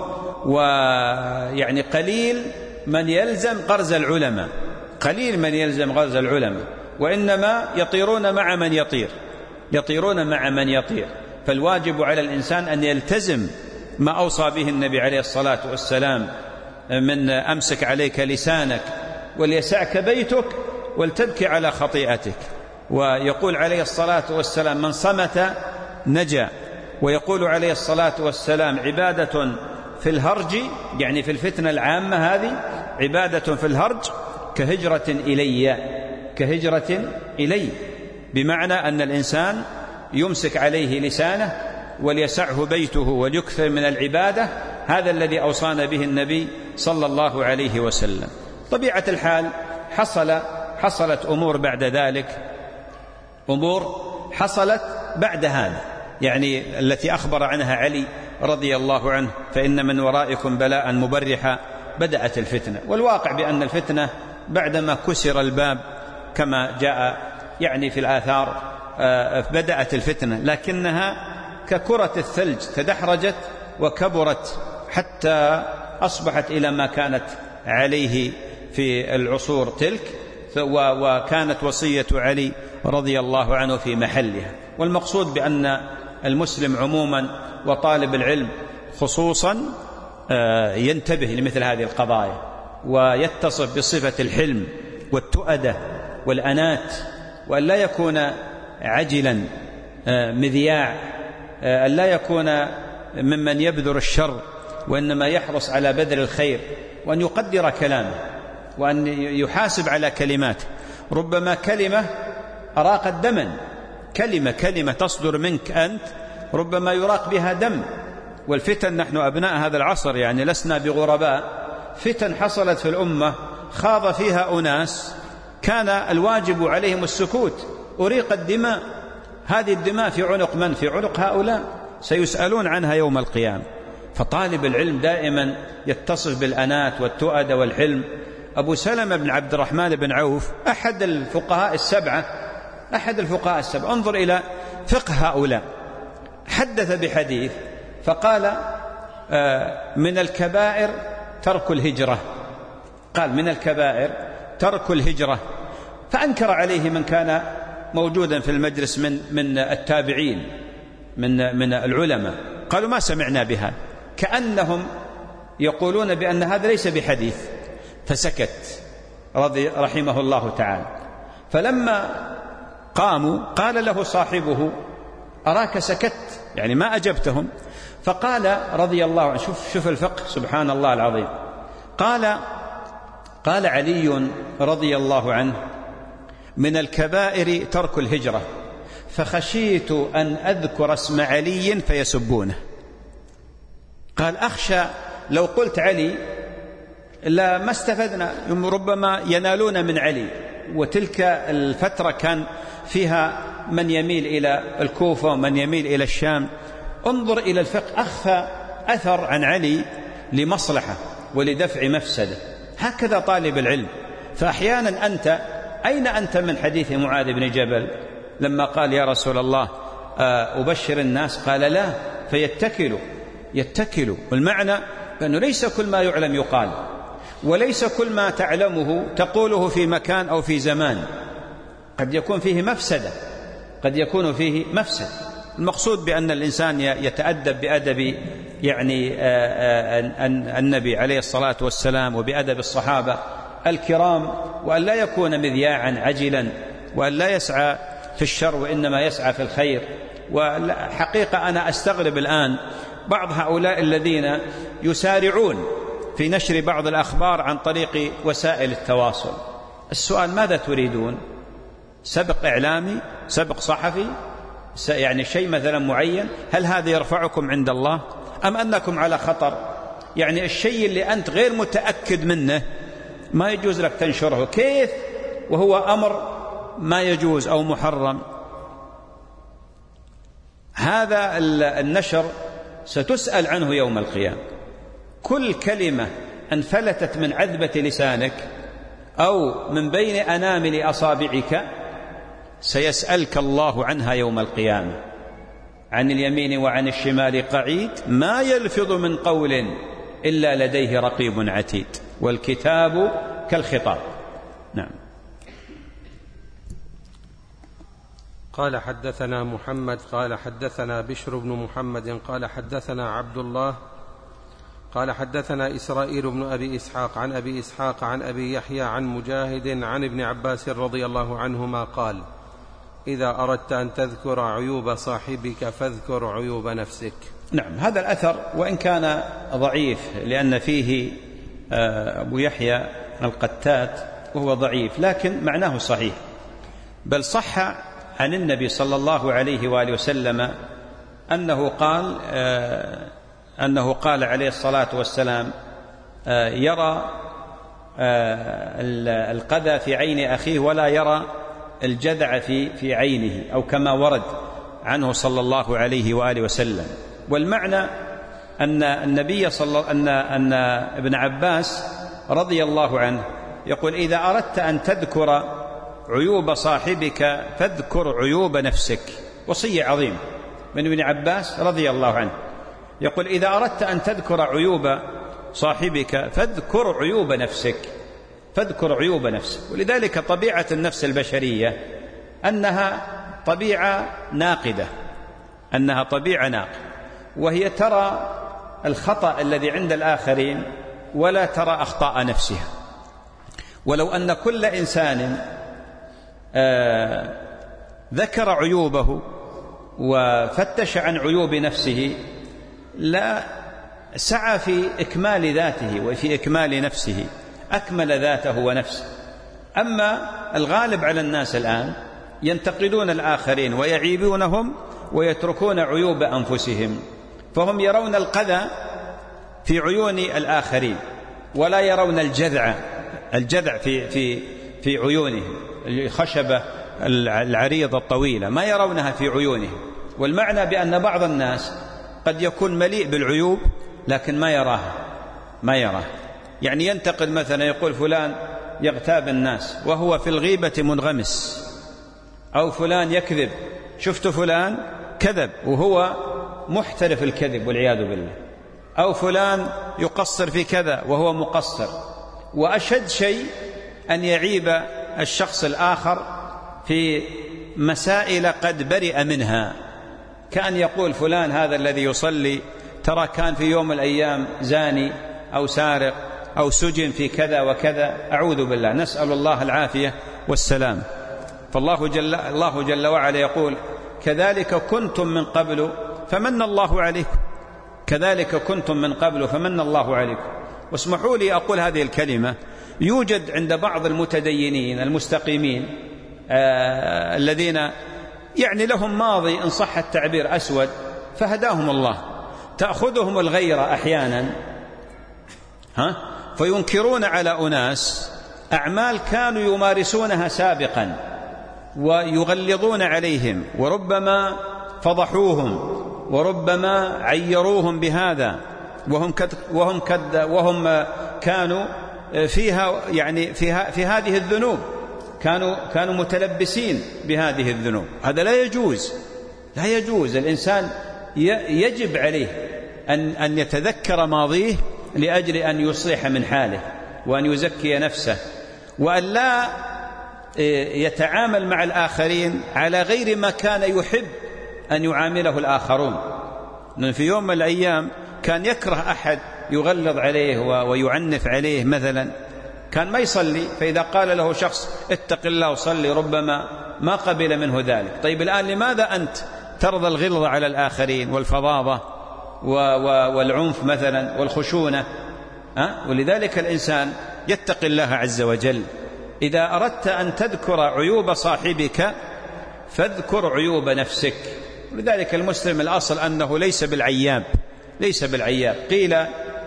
ويعني قليل من يلزم غرز العلماء، قليل من يلزم غرز العلماء، وإنما يطيرون مع من يطير، يطيرون مع من يطير. فالواجب على الإنسان أن يلتزم ما أوصى به النبي عليه الصلاة والسلام من أمسك عليك لسانك وليسعك بيتك ولتبكي على خطيئتك. ويقول عليه الصلاة والسلام من صمت نجا. ويقول عليه الصلاة والسلام عبادة في الهرج، يعني في الفتنة العامة هذه، عبادة في الهرج كهجرة إلي، كهجرة إلي، بمعنى أن الإنسان يمسك عليه لسانه وليسعه بيته وليكثر من العبادة. هذا الذي أوصانا به النبي صلى الله عليه وسلم. طبيعة الحال حصل حصلت أمور بعد ذلك، أمور حصلت بعد هذا، يعني التي أخبر عنها علي رضي الله عنه، فإن من ورائكم بلاء مبرحا بدأت الفتنة. والواقع بأن الفتنة بعدما كسر الباب كما جاء يعني في الآثار بدأت الفتنة، لكنها ككرة الثلج تدحرجت وكبرت حتى أصبحت إلى ما كانت عليه في العصور تلك، وكانت وصية علي رضي الله عنه في محلها. والمقصود بأن المسلم عموما وطالب العلم خصوصا ينتبه لمثل هذه القضايا، ويتصف بصفة الحلم والتؤدة والأنات، وأن لا يكون عجلا مذياع، أن لا يكون ممن يبذر الشر، وإنما يحرص على بذل الخير، وأن يقدر كلامه، وأن يحاسب على كلماته. ربما كلمة أراقت دما، كلمة كلمة تصدر منك أنت ربما يراق بها دم. والفتن نحن أبناء هذا العصر يعني لسنا بغرباء، فتن حصلت في الأمة خاض فيها أناس كان الواجب عليهم السكوت، أريق الدماء، هذه الدماء في عنق من؟ في عنق هؤلاء، سيسألون عنها يوم القيامة. فطالب العلم دائما يتصف بالأنات والتؤدة والحلم. أبو سلمة بن عبد الرحمن بن عوف أحد الفقهاء السبعة، أحد الفقهاء السبعة، انظر إلى فقه هؤلاء، حدث بحديث فقال من الكبائر ترك الهجرة، قال من الكبائر ترك الهجرة. فأنكر عليه من كان موجودا في المجلس من من التابعين من من العلماء، قالوا ما سمعنا بها، كأنهم يقولون بأن هذا ليس بحديث. فسكت رضي رحمه الله تعالى. فلما قاموا قال له صاحبه أراك سكت، يعني ما أجبتهم. فقال رضي الله عنه، شوف شوف الفقه سبحان الله العظيم، قال قال علي رضي الله عنه من الكبائر ترك الهجرة، فخشيت أن أذكر اسم علي فيسبونه. قال أخشى لو قلت علي لا ما استفدنا، ربما ينالون من علي، وتلك الفترة كان فيها من يميل إلى الكوفة ومن يميل إلى الشام. انظر إلى الفقه، أخفى أثر عن علي لمصلحة ولدفع مفسدة. هكذا طالب العلم. فأحيانا أنت أين أنت من حديث معاذ بن جبل لما قال يا رسول الله أبشر الناس؟ قال لا، فيتكلوا يتكلوا. والمعنى أنه ليس كل ما يعلم يقال، وليس كل ما تعلمه تقوله في مكان أو في زمان، قد يكون فيه مفسدة، قد يكون فيه مفسد. المقصود بأن الإنسان يتأدب بأدب يعني النبي عليه الصلاة والسلام وبأدب الصحابة الكرام، وأن لا يكون مذياعا عجلا، وأن لا يسعى في الشر وإنما يسعى في الخير. وحقيقة أنا أستغرب الآن بعض هؤلاء الذين يسارعون في نشر بعض الأخبار عن طريق وسائل التواصل. السؤال ماذا تريدون؟ سبق إعلامي؟ سبق صحفي؟ يعني شيء مثلا معين؟ هل هذا يرفعكم عند الله أم أنكم على خطر؟ يعني الشيء اللي أنت غير متأكد منه ما يجوز لك تنشره، كيف وهو أمر ما يجوز أو محرم؟ هذا النشر ستسأل عنه يوم القيامة. كل كلمة انفلتت من عذبة لسانك أو من بين أنامل أصابعك سيسألك الله عنها يوم القيامة. عن اليمين وعن الشمال قعيد، ما يلفظ من قول إلا لديه رقيب عتيد، والكتاب كالخطاب. نعم. قال حدثنا محمد قال حدثنا بشر بن محمد قال حدثنا عبد الله قال حدثنا إسرائيل بن أبي إسحاق عن أبي إسحاق عن أبي يحيى عن مجاهد عن ابن عباس رضي الله عنهما قال: إذا أردت أن تذكر عيوب صاحبك فاذكر عيوب نفسك. نعم، هذا الأثر وإن كان ضعيف لأن فيه أبو يحيى القتات وهو ضعيف، لكن معناه صحيح، بل صح عن النبي صلى الله عليه وآله وسلم أنه قال أنه قال عليه الصلاة والسلام: يرى القذى في عين أخيه ولا يرى الجذع في في عينه، أو كما ورد عنه صلى الله عليه وآله وسلم. والمعنى أن النبي صلى أن أن ابن عباس رضي الله عنه يقول: إذا أردت أن تذكر عيوب صاحبك فاذكر عيوب نفسك. وصية عظيمة من ابن عباس رضي الله عنه، يقول: إذا أردت أن تذكر عيوب صاحبك فاذكر عيوب نفسك، فاذكر عيوب نفسك. ولذلك طبيعة النفس البشرية أنها طبيعة ناقدة، أنها طبيعة ناقدة، وهي ترى الخطأ الذي عند الآخرين ولا ترى أخطاء نفسها. ولو أن كل إنسان آه ذكر عيوبه وفتش عن عيوب نفسه لا سعى في إكمال ذاته وفي إكمال نفسه، أكمل ذاته ونفسه. أما الغالب على الناس الآن ينتقدون الآخرين ويعيبونهم ويتركون عيوب أنفسهم، فهم يرون القذى في عيون الآخرين ولا يرون الجذع الجذع في في في عيونهم، الخشبة العريضة الطويلة ما يرونها في عيونهم. والمعنى بأن بعض الناس قد يكون مليء بالعيوب لكن ما يراها ما يراها يعني ينتقد مثلا، يقول فلان يغتاب الناس وهو في الغيبة منغمس، أو فلان يكذب، شفت فلان كذب وهو محترف الكذب والعياذ بالله، أو فلان يقصر في كذا وهو مقصر. وأشد شيء أن يعيب الشخص الآخر في مسائل قد برئ منها، كأن يقول فلان هذا الذي يصلي ترى كان في يوم من الأيام زاني أو سارق أو سجن في كذا وكذا، أعوذ بالله، نسأل الله العافية والسلام. فالله جل, الله جل وعلا يقول: كذلك كنتم من قبل فمن الله عليكم، كذلك كنتم من قبل فمن الله عليكم. واسمحوا لي أقول هذه الكلمة، يوجد عند بعض المتدينين المستقيمين آه الذين يعني لهم ماضي إن صح التعبير أسود، فهداهم الله، تأخذهم الغيرة أحيانا ها فينكرون على أناس أعمال كانوا يمارسونها سابقا ويغلظون عليهم، وربما فضحوهم وربما عيروهم بهذا، وهم كد وهم كد وهم كانوا فيها يعني فيها في هذه الذنوب، كانوا كانوا متلبسين بهذه الذنوب. هذا لا يجوز، لا يجوز. الإنسان يجب عليه أن أن يتذكر ماضيه لأجل أن يصلح من حاله وأن يزكي نفسه، وأن لا يتعامل مع الآخرين على غير ما كان يحب أن يعامله الآخرون. لأن في يوم من الأيام كان يكره أحد يغلظ عليه ويعنف عليه، مثلا كان ما يصلي، فإذا قال له شخص اتق الله وصلي ربما ما قبل منه ذلك. طيب الآن لماذا أنت ترضى الغلظ على الآخرين والفظاظة والعنف مثلا والخشونة؟ أه؟ ولذلك الإنسان يتقي الله عز وجل. إذا أردت أن تذكر عيوب صاحبك فاذكر عيوب نفسك. ولذلك المسلم الأصل أنه ليس بالعياب، ليس بالعياب. قيل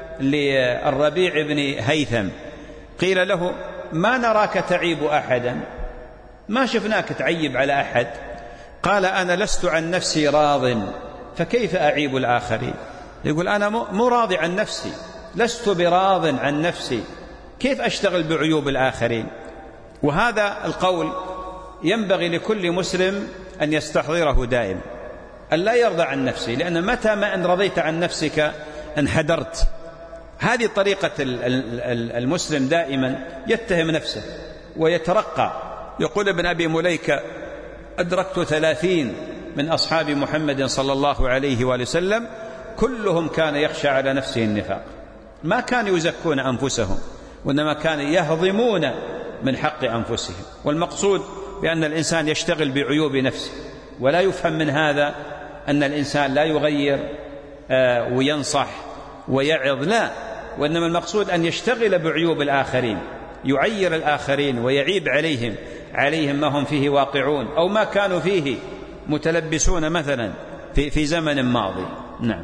للربيع بن هيثم، قيل له ما نراك تعيب أحدا، ما شفناك تعيب على أحد. قال أنا لست عن نفسي راض فكيف أعيب الآخرين؟ يقول أنا مو راضي عن نفسي، لست براض عن نفسي، كيف أشتغل بعيوب الآخرين؟ وهذا القول ينبغي لكل مسلم أن يستحضره دائما، أن لا يرضى عن نفسه، لأن متى ما أن رضيت عن نفسك انحدرت. هذه طريقة المسلم، دائما يتهم نفسه ويترقى. يقول ابن أبي مليكة أدركت ثلاثين من أصحاب محمد صلى الله عليه وآله وسلم كلهم كان يخشى على نفسه النفاق، ما كانوا يزكون أنفسهم وإنما كانوا يهضمون من حق أنفسهم. والمقصود بأن الإنسان يشتغل بعيوب نفسه، ولا يفهم من هذا أن الإنسان لا يغير وينصح ويعظ، لا، وإنما المقصود أن يشتغل بعيوب الآخرين، يعير الآخرين ويعيب عليهم عليهم ما هم فيه واقعون أو ما كانوا فيه متلبسون مثلا في, في زمن ماضي. نعم.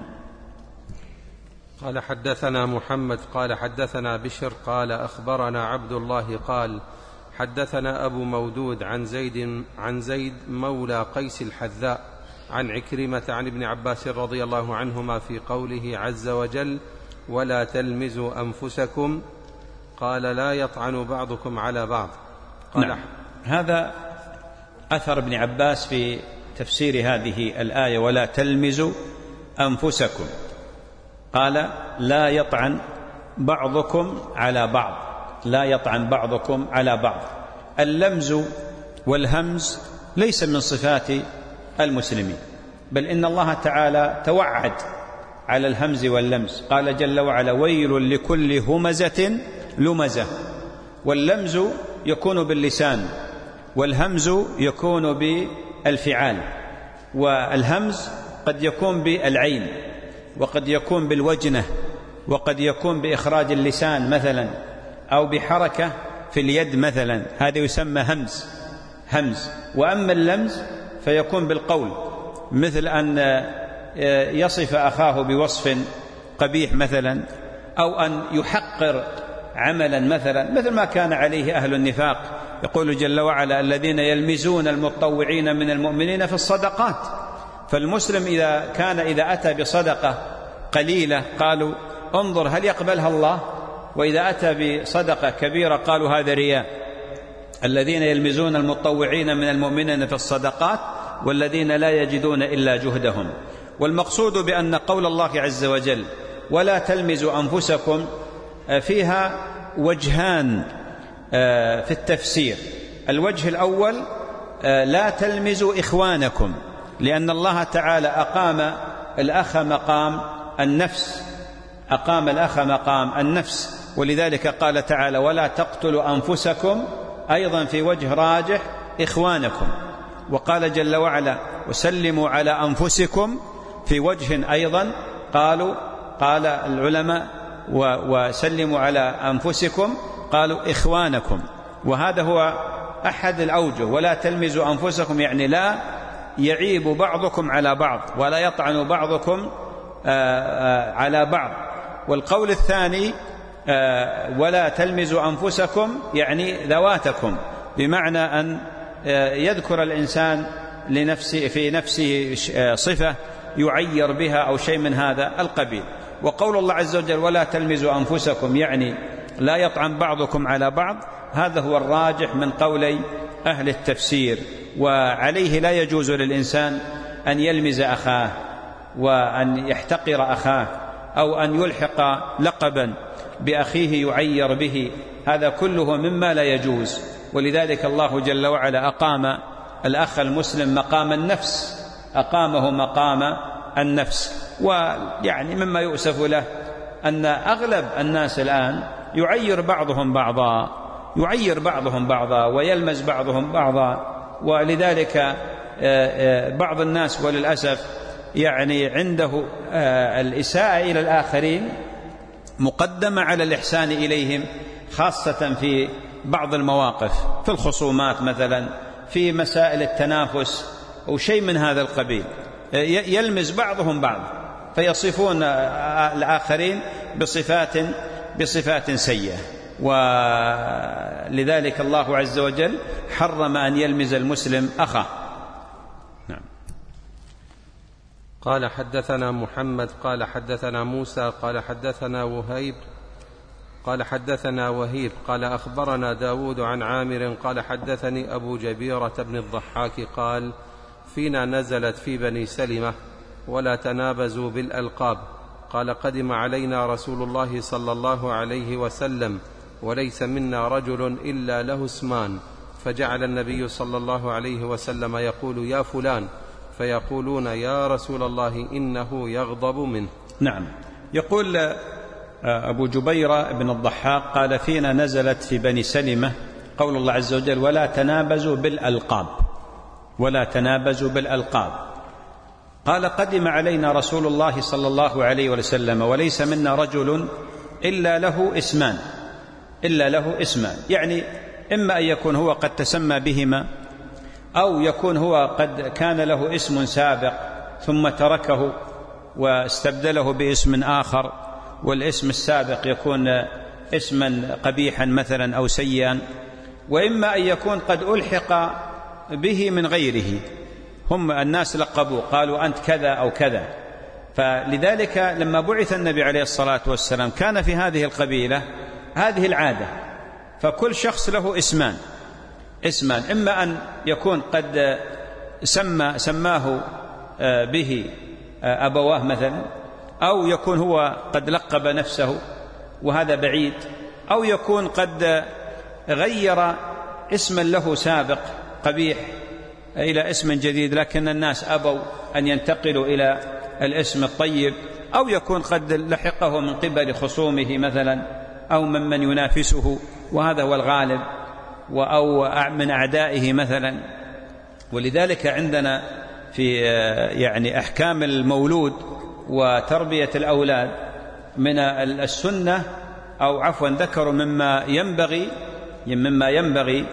قال حدثنا محمد قال حدثنا بشر قال أخبرنا عبد الله قال حدثنا أبو مودود عن زيد عن زيد مولى قيس الحذاء عن عكرمة عن ابن عباس رضي الله عنهما في قوله عز وجل ولا تلمزوا أنفسكم، قال لا يطعن بعضكم على بعض. قال نعم. هذا أثر ابن عباس في تفسير هذه الآية ولا تلمزوا أنفسكم، قال لا يطعن بعضكم على بعض، لا يطعن بعضكم على بعض. اللمز والهمز ليس من صفات المسلمين، بل إن الله تعالى توعد على الهمز واللمز، قال جل وعلا ويل لكل همزة لمزة. واللمز يكون باللسان والهمز يكون بالفعال، والهمز قد يكون بالعين وقد يكون بالوجنة وقد يكون بإخراج اللسان مثلا أو بحركة في اليد مثلا، هذا يسمى همز همز. وأما اللمز فيكون بالقول، مثل أن يصف أخاه بوصف قبيح مثلا، أو أن يحقر عملا مثلا، مثل ما كان عليه أهل النفاق. يقول جل وعلا الذين يلمزون المتطوعين من المؤمنين في الصدقات. فالمسلم إذا كان إذا أتى بصدقة قليلة قالوا انظر هل يقبلها الله، وإذا أتى بصدقة كبيرة قالوا هذا رياء. الذين يلمزون المتطوعين من المؤمنين في الصدقات والذين لا يجدون إلا جهدهم. والمقصود بأن قول الله عز وجل ولا تلمزوا أنفسكم فيها وجهان في التفسير. الوجه الأول لا تلمزوا إخوانكم، لأن الله تعالى أقام الأخ مقام النفس، أقام الأخ مقام النفس، ولذلك قال تعالى ولا تقتلوا أنفسكم، أيضا في وجه راجح إخوانكم. وقال جل وعلا وسلموا على أنفسكم، في وجه أيضا قالوا قال العلماء وسلموا على أنفسكم قالوا إخوانكم. وهذا هو أحد الأوجه، ولا تلمزوا أنفسكم يعني لا يعيب بعضكم على بعض ولا يطعن بعضكم على بعض. والقول الثاني ولا تلمزوا أنفسكم يعني ذواتكم، بمعنى أن يذكر الإنسان لنفسه في نفسه صفة يعير بها أو شيء من هذا القبيل. وقول الله عز وجل ولا تلمزوا أنفسكم يعني لا يطعن بعضكم على بعض، هذا هو الراجح من قولي أهل التفسير، وعليه لا يجوز للإنسان أن يلمز أخاه وأن يحتقر أخاه أو أن يلحق لقبا بأخيه يعير به، هذا كله مما لا يجوز. ولذلك الله جل وعلا أقام الأخ المسلم مقام النفس، أقامه مقام النفس. ويعني مما يؤسف له أن أغلب الناس الآن يعير بعضهم بعضا يعير بعضهم بعضا ويلمز بعضهم بعضا. ولذلك بعض الناس وللأسف يعني عنده الإساءة إلى الآخرين مقدمة على الإحسان إليهم، خاصة في بعض المواقف، في الخصومات مثلا، في مسائل التنافس أو شيء من هذا القبيل، يلمز بعضهم بعض فيصفون الآخرين بصفات بصفات سيئة. ولذلك الله عز وجل حرم أن يلمز المسلم أخاه. نعم. قال حدثنا محمد قال حدثنا موسى قال حدثنا وهيب قال حدثنا وهيب قال أخبرنا داود عن عامر قال حدثني أبو جبيرة بن الضحاك قال فينا نزلت في بني سلمة ولا تنابزوا بالألقاب. قال قدم علينا رسول الله صلى الله عليه وسلم وليس منا رجل إلا له اسمان، فجعل النبي صلى الله عليه وسلم يقول يا فلان، فيقولون يا رسول الله إنه يغضب منه. نعم. يقول أبو جبيرة بن الضحاك قال فينا نزلت في بني سلمة قول الله عز وجل ولا تنابزوا بالألقاب ولا تنابزوا بالألقاب. قال قدم علينا رسول الله صلى الله عليه وسلم وليس منا رجل إلا له اسمان إلا له اسمان يعني إما أن يكون هو قد تسمى بهما، أو يكون هو قد كان له اسم سابق ثم تركه واستبدله باسم آخر، والاسم السابق يكون اسما قبيحا مثلا أو سيئا، وإما أن يكون قد ألحق به من غيره، هم الناس لقبوا قالوا أنت كذا أو كذا. فلذلك لما بعث النبي عليه الصلاة والسلام كان في هذه القبيلة هذه العادة، فكل شخص له اسمان اسمان إما أن يكون قد سمى سماه به أبواه مثلا، أو يكون هو قد لقب نفسه وهذا بعيد، أو يكون قد غير اسما له سابق قبيح إلى اسم جديد لكن الناس أبوا أن ينتقلوا إلى الاسم الطيب، أو يكون قد لحقه من قبل خصومه مثلا أو ممن ينافسه وهذا هو الغالب، أو من أعدائه مثلا. ولذلك عندنا في يعني أحكام المولود وتربية الأولاد من السنة أو عفوا ذكروا مما ينبغي مما ينبغي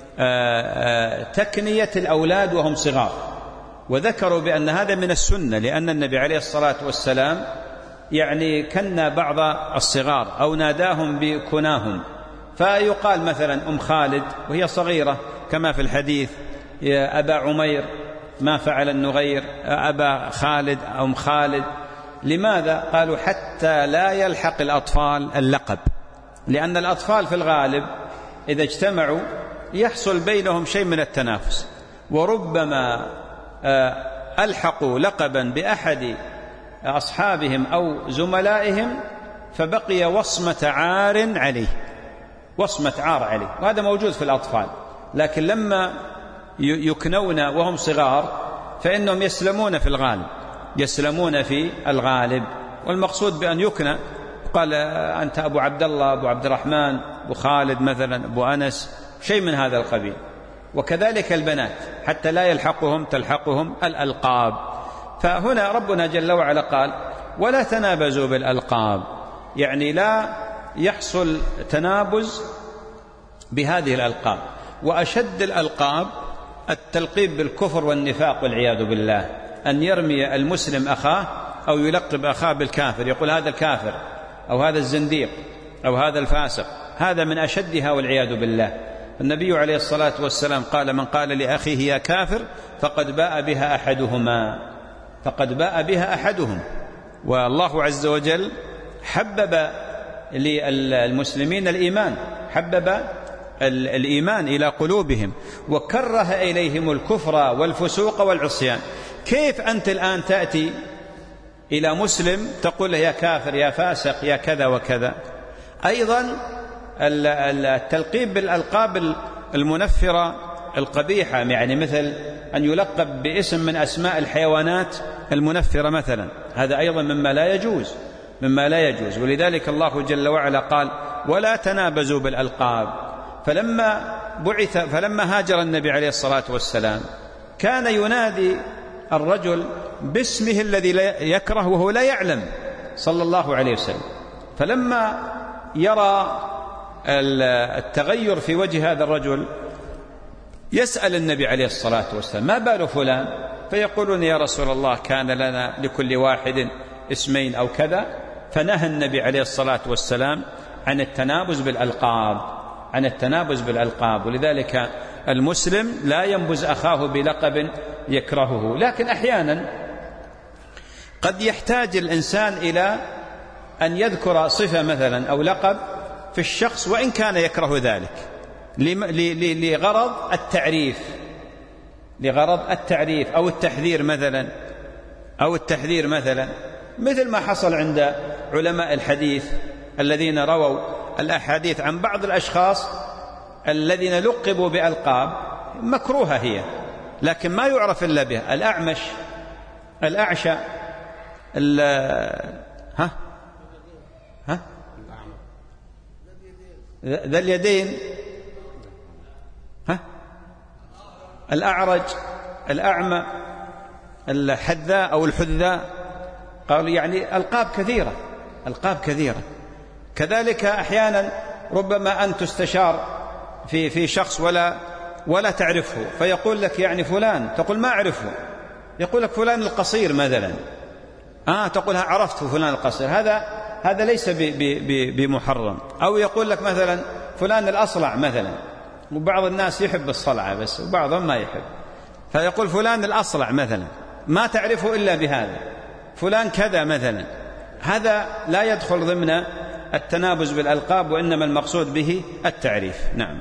تكنية الأولاد وهم صغار، وذكروا بأن هذا من السنة لأن النبي عليه الصلاة والسلام يعني كنا بعض الصغار أو ناداهم بكناهم، فيقال مثلا أم خالد وهي صغيرة كما في الحديث يا أبا عمير ما فعل النغير، أبا خالد أم خالد. لماذا؟ قالوا حتى لا يلحق الأطفال اللقب، لأن الأطفال في الغالب إذا اجتمعوا يحصل بينهم شيء من التنافس، وربما ألحقوا لقبا بأحد أصحابهم أو زملائهم فبقي وصمة عار عليه وصمة عار عليه، وهذا موجود في الأطفال. لكن لما يكنون وهم صغار فإنهم يسلمون في الغالب يسلمون في الغالب والمقصود بأن يكنى قال أنت أبو عبد الله أبو عبد الرحمن أبو خالد مثلا أبو أنس شيء من هذا القبيل. وكذلك البنات حتى لا يلحقهم تلحقهم الألقاب. فهنا ربنا جل وعلا قال ولا تنابزوا بالألقاب، يعني لا يحصل تنابز بهذه الألقاب. وأشد الألقاب التلقيب بالكفر والنفاق والعياذ بالله، أن يرمي المسلم أخاه أو يلقب أخاه بالكافر، يقول هذا الكافر أو هذا الزنديق أو هذا الفاسق، هذا من أشدها والعياذ بالله. النبي عليه الصلاة والسلام قال: من قال لأخيه يا كافر فقد باء بها أحدهما، فقد باء بها أحدهم. والله عز وجل حبب للمسلمين الإيمان، حبب الإيمان إلى قلوبهم، وكره إليهم الكفر والفسوق والعصيان. كيف أنت الآن تأتي إلى مسلم تقول له يا كافر يا فاسق يا كذا وكذا؟ أيضا التلقيب بالألقاب المنفرة القبيحة، يعني مثل أن يلقب باسم من أسماء الحيوانات المنفرة مثلا، هذا أيضا مما لا يجوز، مما لا يجوز. ولذلك الله جل وعلا قال: ولا تنابزوا بالألقاب. فلما بعث فلما هاجر النبي عليه الصلاة والسلام كان ينادي الرجل باسمه الذي لا يكره وهو لا يعلم صلى الله عليه وسلم. فلما يرى التغير في وجه هذا الرجل يسأل النبي عليه الصلاة والسلام: ما بال فلان؟ فيقولون: يا رسول الله كان لنا لكل واحد اسمين أو كذا. فنهى النبي عليه الصلاة والسلام عن التنابز بالألقاب، عن التنابز بالألقاب. ولذلك المسلم لا ينبز أخاه بلقب يكرهه. لكن أحيانا قد يحتاج الإنسان إلى أن يذكر صفة مثلا أو لقب في الشخص وإن كان يكره ذلك لغرض التعريف، لغرض التعريف أو التحذير مثلا، أو التحذير مثلا، مثل ما حصل عند علماء الحديث الذين رووا الأحاديث عن بعض الأشخاص الذين لقبوا بألقاب مكروهة هي، لكن ما يعرف إلا بها: الأعمش، الأعشى، ها ها ذا اليدين، ها الأعرج، الأعمى، الحذاء أو الحذاء. قالوا يعني ألقاب كثيرة، ألقاب كثيرة. كذلك أحيانا ربما أن تستشار في في شخص ولا ولا تعرفه، فيقول لك يعني فلان، تقول ما أعرفه، يقول لك فلان القصير مثلا، آه تقولها عرفت فلان القصير، هذا هذا ليس بمحرم. أو يقول لك مثلا فلان الأصلع مثلا، وبعض الناس يحب الصلعة بس وبعضهم ما يحب، فيقول فلان الأصلع مثلا، ما تعرفه إلا بهذا، فلان كذا مثلا. هذا لا يدخل ضمن التنابز بالألقاب، وإنما المقصود به التعريف. نعم.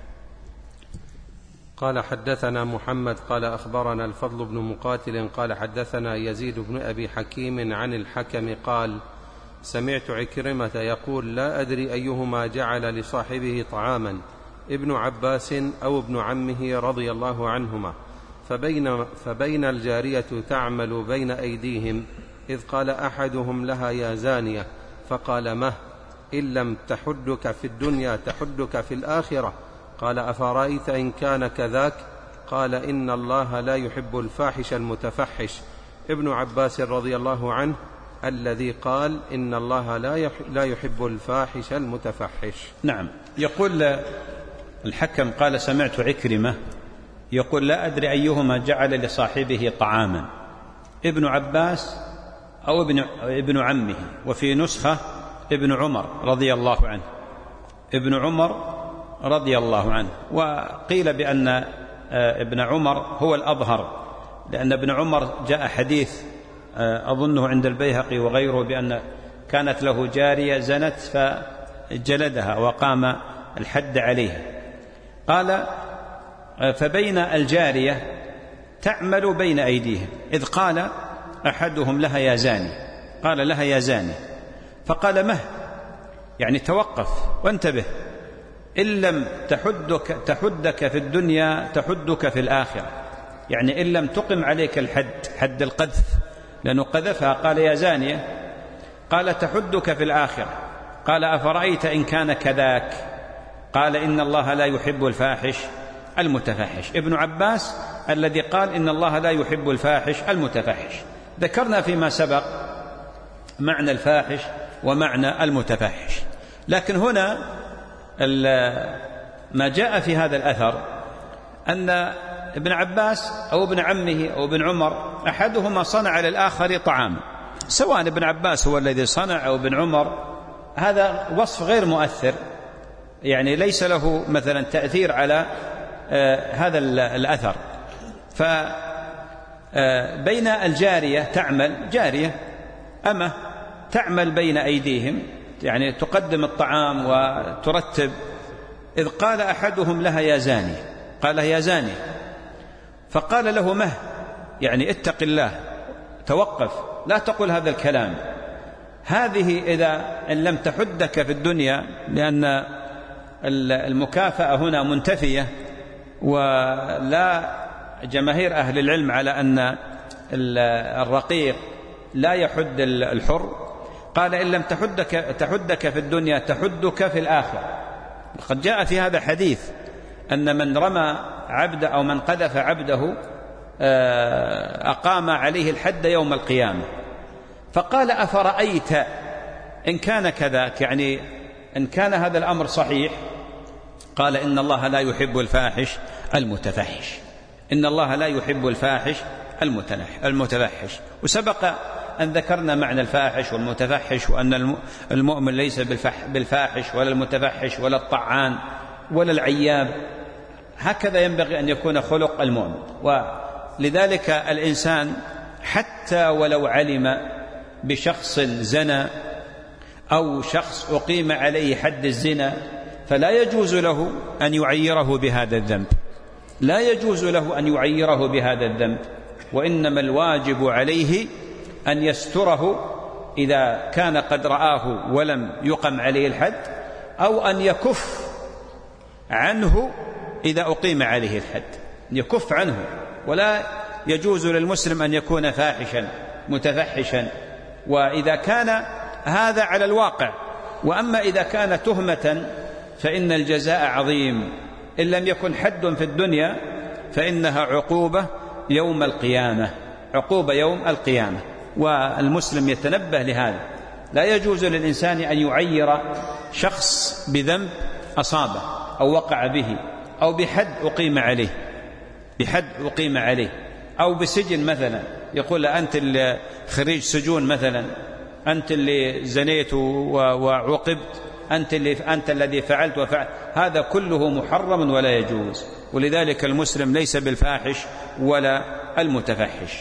قال: حدثنا محمد قال أخبرنا الفضل بن مقاتل قال حدثنا يزيد بن أبي حكيم عن الحكم قال: سمعت عكرمة يقول: لا أدري أيهما جعل لصاحبه طعاما، ابن عباس أو ابن عمه رضي الله عنهما، فبين, فبين الجارية تعمل بين أيديهم، إذ قال أحدهم لها: يا زانية، فقال: مه، إن لم تحدك في الدنيا تحدك في الآخرة. قال: أفرأيت إن كان كذاك؟ قال: إن الله لا يحب الفاحش المتفحش. ابن عباس رضي الله عنه الذي قال: إن الله لا يحب الفاحش المتفحش. نعم. يقول الحكم قال: سمعت عكرمة يقول: لا أدري أيهما جعل لصاحبه طعاما، ابن عباس أو ابن, ابن عمه، وفي نسخة ابن عمر رضي الله عنه، ابن عمر رضي الله عنه. وقيل بأن ابن عمر هو الأظهر، لأن ابن عمر جاء حديث أظنه عند البيهقي وغيره بأن كانت له جارية زنت فجلدها وقام الحد عليه. قال: فبين الجارية تعمل بين أيديهم، إذ قال أحدهم لها: يا زاني، قال لها: يا زاني، فقال: مه، يعني توقف وانتبه، إن لم تحدك, تحدك في الدنيا تحدك في الآخرة، يعني إن لم تقم عليك الحد، حد القذف، لأنه قذفها، قال: يا زانية، قال: تحدك في الآخرة. قال: أفرأيت إن كان كذاك؟ قال: إن الله لا يحب الفاحش المتفحش. ابن عباس الذي قال: إن الله لا يحب الفاحش المتفحش. ذكرنا فيما سبق معنى الفاحش ومعنى المتفحش، لكن هنا ما جاء في هذا الأثر أن ابن عباس أو ابن عمه أو ابن عمر أحدهما صنع للآخر طعام، سواء ابن عباس هو الذي صنع أو ابن عمر هذا وصف غير مؤثر، يعني ليس له مثلا تأثير على آه هذا الأثر. فبين الجارية تعمل جارية أما تعمل بين أيديهم، يعني تقدم الطعام وترتب، إذ قال أحدهم لها يا زاني، قال يا زاني، فقال له مه، يعني اتق الله، توقف، لا تقل هذا الكلام. هذه إذا إن لم تحدك في الدنيا، لأن المكافأة هنا منتفية، ولا جماهير أهل العلم على أن الرقيق لا يحد الحر، قال إن لم تحدك, تحدك في الدنيا تحدك في الآخرة. قد جاء في هذا حديث أن من رمى عبد أو من قذف عبده أقام عليه الحد يوم القيامة. فقال أفرأيت إن كان كذاك، يعني إن كان هذا الأمر صحيح، قال إن الله لا يحب الفاحش المتفحش، إن الله لا يحب الفاحش المتفحش. وسبق أن ذكرنا معنى الفاحش والمتفحش، وأن المؤمن ليس بالفاحش ولا المتفحش ولا الطعان ولا العياب، هكذا ينبغي أن يكون خلق المؤمن. ولذلك الإنسان حتى ولو علم بشخص زنى أو شخص أقيم عليه حد الزنا، فلا يجوز له أن يعيره بهذا الذنب، لا يجوز له أن يعيره بهذا الذنب، وإنما الواجب عليه أن يستره إذا كان قد رآه ولم يقم عليه الحد، أو أن يكف عنه إذا أقيم عليه الحد، يكف عنه. ولا يجوز للمسلم أن يكون فاحشا متفحشا، وإذا كان هذا على الواقع. وأما إذا كان تهمة فإن الجزاء عظيم، إن لم يكن حد في الدنيا فإنها عقوبة يوم القيامة، عقوبة يوم القيامة. والمسلم يتنبه لهذا، لا يجوز للإنسان أن يعير شخص بذنب أصابه أو وقع به، أو بحد أقيم عليه، بحد أقيم عليه، أو بسجن مثلا، يقول أنت اللي خريج سجون مثلا، أنت اللي زنيت وعوقبت، أنت, اللي أنت الذي فعلت وفعلت. هذا كله محرم ولا يجوز. ولذلك المسلم ليس بالفاحش ولا المتفحش.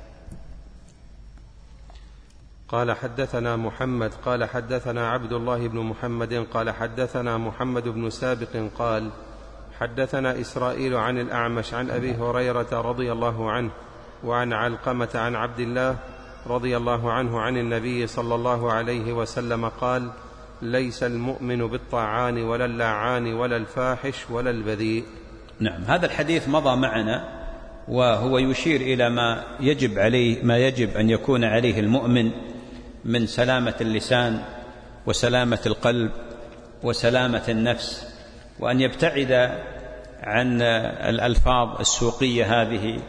قال حدثنا محمد قال حدثنا عبد الله بن محمد قال حدثنا محمد بن سابق قال حدثنا إسرائيل عن الأعمش عن أبي هريرة رضي الله عنه وعن علقمة عن عبد الله رضي الله عنه عن النبي صلى الله عليه وسلم قال: ليس المؤمن بالطاعان ولا اللعان ولا الفاحش ولا البذيء. نعم، هذا الحديث مضى معنا، وهو يشير إلى ما يجب عليه ما يجب أن يكون عليه المؤمن من سلامة اللسان وسلامة القلب وسلامة النفس، وأن يبتعد عن الألفاظ السوقية هذه،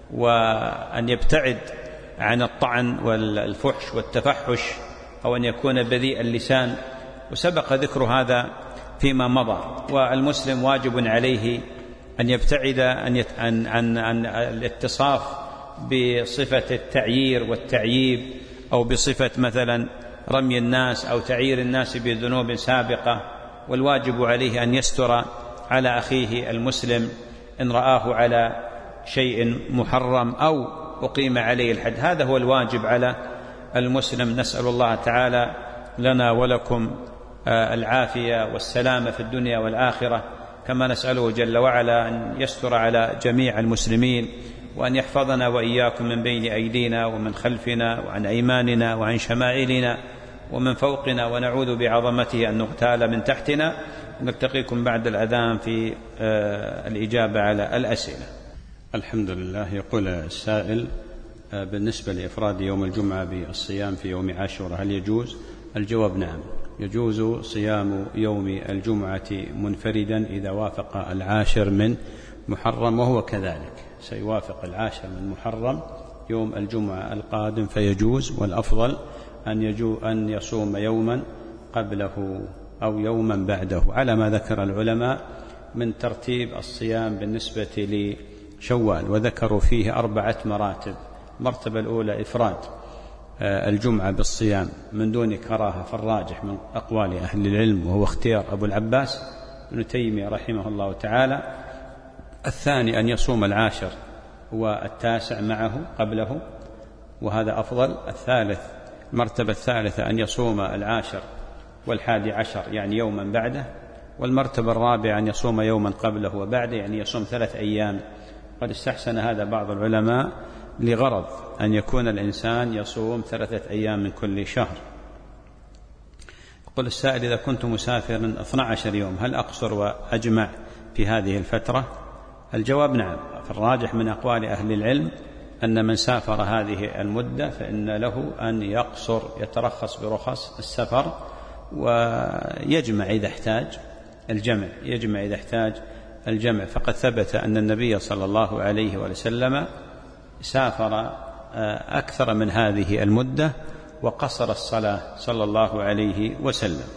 وأن يبتعد عن الطعن والفحش والتفحش، أو أن يكون بذيء اللسان، وسبق ذكر هذا فيما مضى. والمسلم واجب عليه أن يبتعد عن, عن, عن الاتصاف بصفة التعيير والتعييب، أو بصفة مثلا رمي الناس أو تعيير الناس بذنوب سابقة. والواجب عليه أن يستر على أخيه المسلم إن رآه على شيء محرم أو أقيم عليه الحد. هذا هو الواجب على المسلم. نسأل الله تعالى لنا ولكم العافية والسلامة في الدنيا والآخرة، كما نسأله جل وعلا أن يستر على جميع المسلمين، وأن يحفظنا وإياكم من بين أيدينا ومن خلفنا وعن أيماننا وعن شمائلنا ومن فوقنا، ونعوذ بعظمته أن نغتال من تحتنا. نلتقيكم بعد الأذان في الإجابة على الأسئلة. الحمد لله. يقول السائل: بالنسبة لإفراد يوم الجمعة بالصيام في يوم عاشوراء هل يجوز؟ الجواب: نعم، يجوز صيام يوم الجمعة منفردا إذا وافق العاشر من محرم، وهو كذلك سيوافق العاشر من محرم يوم الجمعة القادم فيجوز. والأفضل أن, يجو أن يصوم يوما قبله أو يوما بعده، على ما ذكر العلماء من ترتيب الصيام بالنسبة لشوال، وذكروا فيه أربعة مراتب. المرتبة الأولى إفراد، الجمعة بالصيام من دون كراهة فالراجح من أقوال أهل العلم، وهو اختيار أبو العباس ابن تيمية رحمه الله تعالى. الثاني أن يصوم العاشر والتاسع معه قبله، وهذا أفضل. الثالث المرتبة الثالثة أن يصوم العاشر والحادي عشر يعني يوما بعده. والمرتبة الرابعة أن يصوم يوما قبله وبعده يعني يصوم ثلاث أيام. قد استحسن هذا بعض العلماء لغرض أن يكون الإنسان يصوم ثلاثة أيام من كل شهر. يقول السائل: إذا كنت مسافرا اثني عشر يوم هل أقصر وأجمع في هذه الفترة؟ الجواب نعم. فالراجح من أقوال أهل العلم أن من سافر هذه المدة فإن له أن يقصر، يترخص برخص السفر ويجمع إذا احتاج الجمع يجمع إذا احتاج الجمع فقد ثبت أن النبي صلى الله عليه وسلم سافر أكثر من هذه المدة وقصر الصلاة صلى الله عليه وسلم.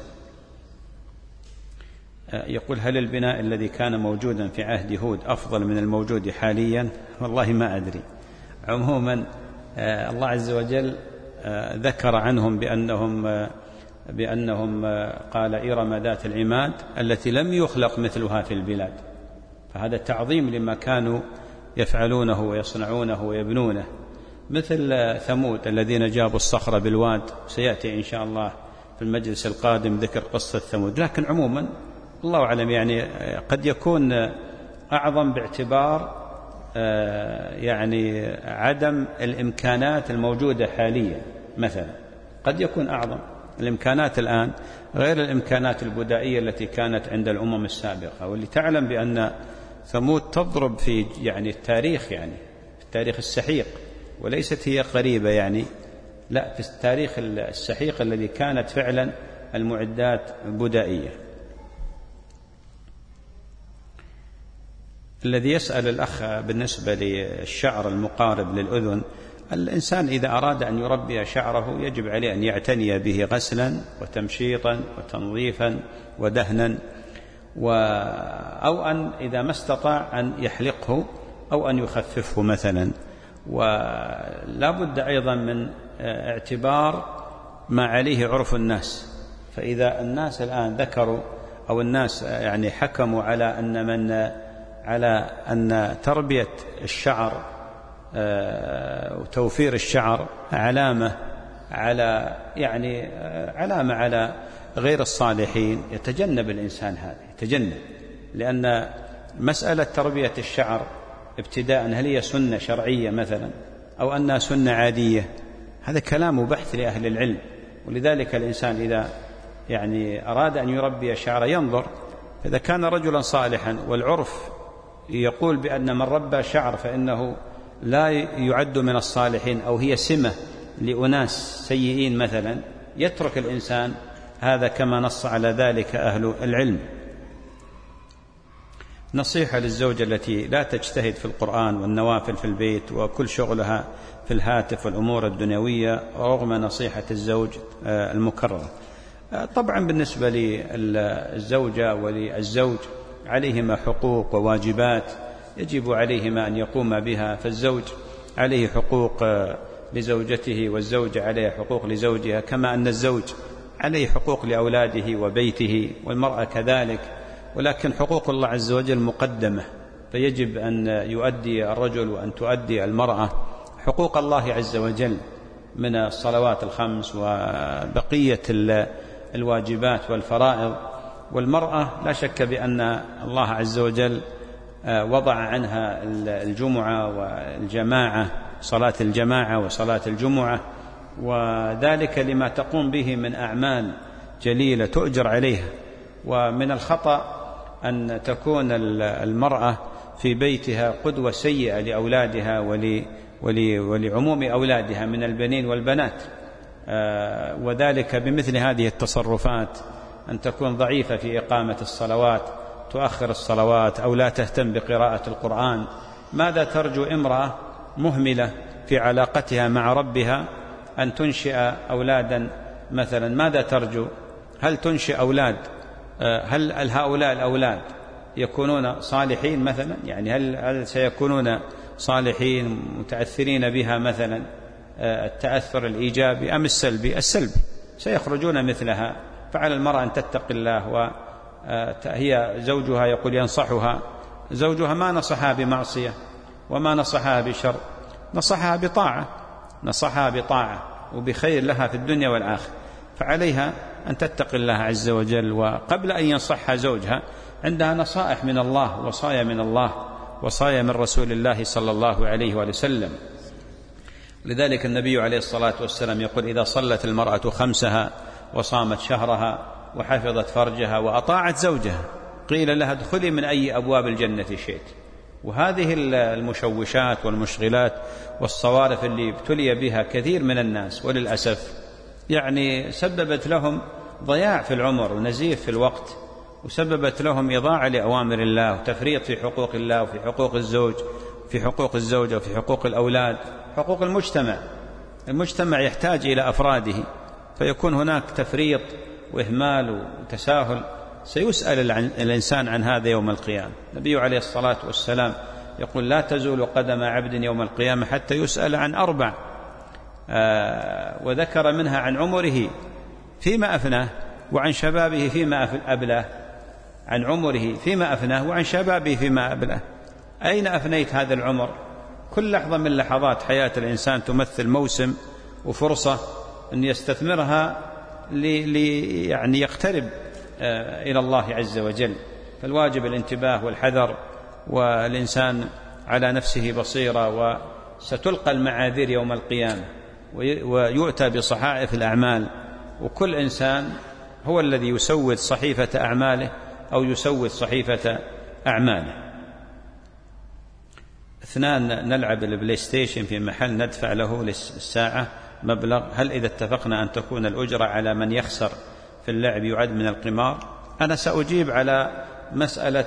يقول: هل البناء الذي كان موجودا في عهد هود أفضل من الموجود حاليا؟ والله ما أدري. عموما الله عز وجل ذكر عنهم بأنهم بأنهم قال: إرم ذات العماد التي لم يخلق مثلها في البلاد. فهذا تعظيم لما كانوا يفعلونه ويصنعونه ويبنونه، مثل ثمود الذين جابوا الصخرة بالواد. سيأتي إن شاء الله في المجلس القادم ذكر قصة ثمود. لكن عموما الله أعلم يعني قد يكون أعظم باعتبار يعني عدم الإمكانات الموجودة حاليا. مثلا قد يكون أعظم الإمكانات الآن غير الإمكانات البدائية التي كانت عند الأمم السابقة، واللي تعلم بأن ثمود تضرب في يعني التاريخ يعني في التاريخ السحيق، وليست هي قريبة يعني، لا، في التاريخ السحيق الذي كانت فعلا المعدات بدائية. الذي يسأل الأخ بالنسبة للشعر المقارب للأذن، الإنسان إذا أراد أن يربي شعره يجب عليه أن يعتني به غسلا وتمشيطا وتنظيفا ودهنا، و أو أن إذا ما استطاع أن يحلقه أو أن يخففه مثلا. ولا بد أيضا من اعتبار ما عليه عرف الناس. فإذا الناس الآن ذكروا أو الناس يعني حكموا على أن من على أن تربية الشعر وتوفير الشعر علامة على يعني علامة على غير الصالحين، يتجنب الإنسان هذا، يتجنب. لأن مسألة تربية الشعر ابتداء هل هي سنة شرعية مثلا أو أنها سنة عادية، هذا كلام بحث لأهل العلم. ولذلك الإنسان إذا يعني أراد أن يربي شعر ينظر، إذا كان رجلا صالحا والعرف يقول بأن من ربى شعر فإنه لا يعد من الصالحين أو هي سمة لأناس سيئين مثلا، يترك الإنسان هذا كما نص على ذلك أهل العلم. نصيحة للزوجة التي لا تجتهد في القرآن والنوافل في البيت وكل شغلها في الهاتف والأمور الدنيوية رغم نصيحة الزوج المكررة. طبعا بالنسبة للزوجة وللزوج عليهما حقوق وواجبات يجب عليهما أن يقوم بها. فالزوج عليه حقوق لزوجته والزوجة عليه حقوق لزوجها، كما أن الزوج عليه حقوق لأولاده وبيته والمرأة كذلك. ولكن حقوق الله عز وجل مقدمة، فيجب أن يؤدي الرجل وأن تؤدي المرأة حقوق الله عز وجل من الصلوات الخمس وبقية الواجبات والفرائض. والمرأة لا شك بأن الله عز وجل وضع عنها الجمعة والجماعة، صلاة الجماعة وصلاة الجمعة، وذلك لما تقوم به من أعمال جليلة تؤجر عليها. ومن الخطأ أن تكون المرأة في بيتها قدوة سيئة لأولادها ولعموم أولادها من البنين والبنات، وذلك بمثل هذه التصرفات، أن تكون ضعيفة في إقامة الصلوات، تؤخر الصلوات أو لا تهتم بقراءة القرآن. ماذا ترجو امرأة مهملة في علاقتها مع ربها أن تنشئ أولادا مثلا؟ ماذا ترجو؟ هل تنشئ أولاد؟ هل هؤلاء الأولاد يكونون صالحين مثلا؟ يعني هل, هل سيكونون صالحين متأثرين بها مثلا؟ التأثر الإيجابي أم السلبي؟ السلبي. سيخرجون مثلها. فعلى المرأة أن تتقي الله، وهي زوجها يقول ينصحها، زوجها ما نصحها بمعصية وما نصحها بشر، نصحها بطاعة، نصحها بطاعة وبخير لها في الدنيا والآخرة. فعليها أن تتقي الله عز وجل، وقبل أن ينصحها زوجها عندها نصائح من الله، وصايا من الله، وصايا من رسول الله صلى الله عليه وسلم. لذلك النبي عليه الصلاة والسلام يقول: إذا صلت المرأة خمسها وصامت شهرها وحفظت فرجها وأطاعت زوجها قيل لها ادخلي من أي أبواب الجنة شئت. وهذه المشوشات والمشغلات والصوارف اللي ابتلي بها كثير من الناس وللأسف يعني سببت لهم ضياع في العمر ونزيف في الوقت، وسببت لهم إضاعة لأوامر الله وتفريط في حقوق الله وفي حقوق الزوج، في حقوق الزوجة وفي حقوق الأولاد، حقوق المجتمع. المجتمع يحتاج إلى أفراده، فيكون هناك تفريط وإهمال وتساهل، سيسأل الإنسان عن هذا يوم القيامة. النبي عليه الصلاة والسلام يقول: لا تزول قدم عبد يوم القيامة حتى يسأل عن أربع، آه وذكر منها عن عمره فيما أفناه، وعن شبابه فيما أبلاه. عن عمره فيما أفناه وعن شبابه فيما أبلاه. أين أفنيت هذا العمر؟ كل لحظة من لحظات حياة الإنسان تمثل موسم وفرصة أن يستثمرها لي يعني يقترب إلى الله عز وجل. فالواجب الانتباه والحذر، والإنسان على نفسه بصيرة، وستلقى المعاذير يوم القيامة ويؤتى بصحائف الأعمال، وكل إنسان هو الذي يسود صحيفة أعماله أو يسود صحيفة أعماله. اثنان: نلعب البلاي ستيشن في محل ندفع له للساعة مبلغ، هل إذا اتفقنا أن تكون الأجرة على من يخسر في اللعب يعد من القمار؟ أنا سأجيب على مسألة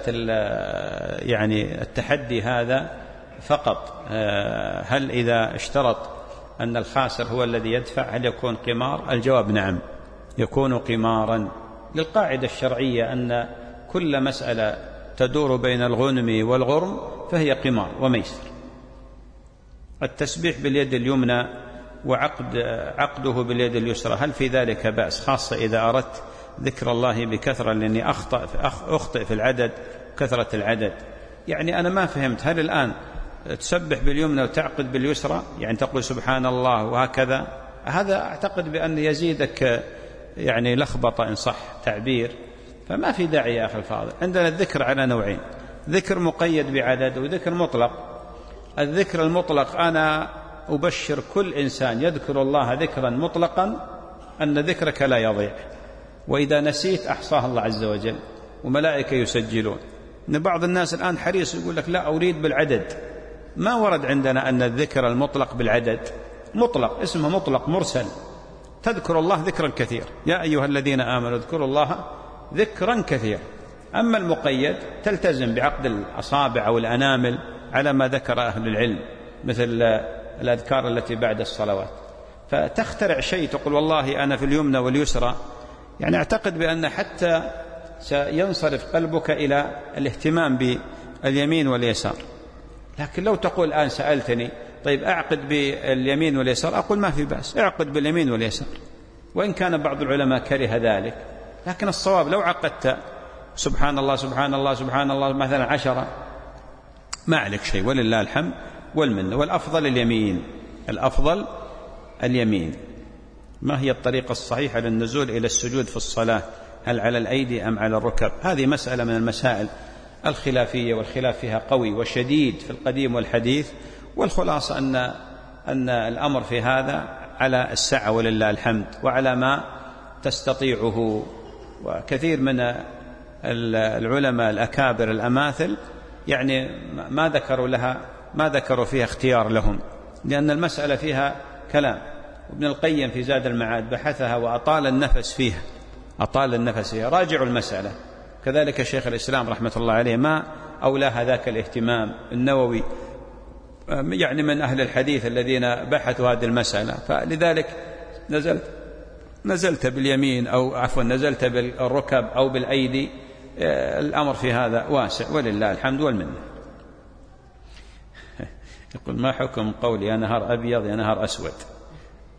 يعني التحدي هذا فقط. هل إذا اشترط أن الخاسر هو الذي يدفع هل يكون قمار؟ الجواب نعم، يكون قمارا، للقاعدة الشرعية أن كل مسألة تدور بين الغنم والغرم فهي قمار وميسر. التسبيح باليد اليمنى وعقد عقده باليد اليسرى، هل في ذلك بأس؟ خاصة إذا أردت ذكر الله بكثرة، لأني أخطأ أخطئ في العدد، كثرة العدد. يعني أنا ما فهمت، هل الآن تسبح باليمنى وتعقد باليسرى، يعني تقول سبحان الله وهكذا؟ هذا أعتقد بأن يزيدك يعني لخبطة إن صح تعبير، فما في داعي يا أخي الفاضل. عندنا الذكر على نوعين: ذكر مقيد بعدد وذكر مطلق. الذكر المطلق أنا أبشر كل إنسان يذكر الله ذكرا مطلقا أن ذكرك لا يضيع، وإذا نسيت أحصاه الله عز وجل وملائكة يسجلون. إن بعض الناس الآن حريص يقول لك لا أريد بالعدد. ما ورد عندنا أن الذكر المطلق بالعدد، مطلق اسمه مطلق مرسل، تذكر الله ذكرا كثير، يا أيها الذين آمنوا اذكروا الله ذكرا كثير. أما المقيد تلتزم بعقد الأصابع أو الأنامل على ما ذكر أهل العلم، مثل الأذكار التي بعد الصلوات. فتخترع شيء تقول والله أنا في اليمنى واليسرى، يعني أعتقد بأن حتى سينصرف قلبك إلى الاهتمام باليمين واليسار. لكن لو تقول الآن سألتني طيب أعقد باليمين واليسار، أقول ما في بأس، أعقد باليمين واليسار، وإن كان بعض العلماء كره ذلك، لكن الصواب لو عقدت سبحان الله سبحان الله سبحان الله مثلا عشرة ما عليك شيء، ولله الحمد والمنة. والأفضل اليمين، الأفضل اليمين. ما هي الطريقة الصحيحة للنزول إلى السجود في الصلاة؟ هل على الأيدي أم على الركب؟ هذه مسألة من المسائل الخلافية، والخلاف فيها قوي وشديد في القديم والحديث، والخلاصة أن أن الأمر في هذا على السعة ولله الحمد، وعلى ما تستطيعه. وكثير من العلماء الأكابر الأماثل يعني ما ذكروا لها ما ذكروا فيها اختيار لهم، لأن المسألة فيها كلام. ابن القيم في زاد المعاد بحثها وأطال النفس فيها، أطال النفس فيها. راجعوا المسألة. كذلك شيخ الإسلام رحمة الله عليه ما أولاها ذاك الاهتمام. النووي يعني من أهل الحديث الذين بحثوا هذه المسألة، فلذلك نزلت نزلت باليمين أو عفوا نزلت بالركب أو بالأيدي. الأمر في هذا واسع ولله الحمد والمنة. يقول ما حكم قولي يا نهار أبيض يا نهار أسود؟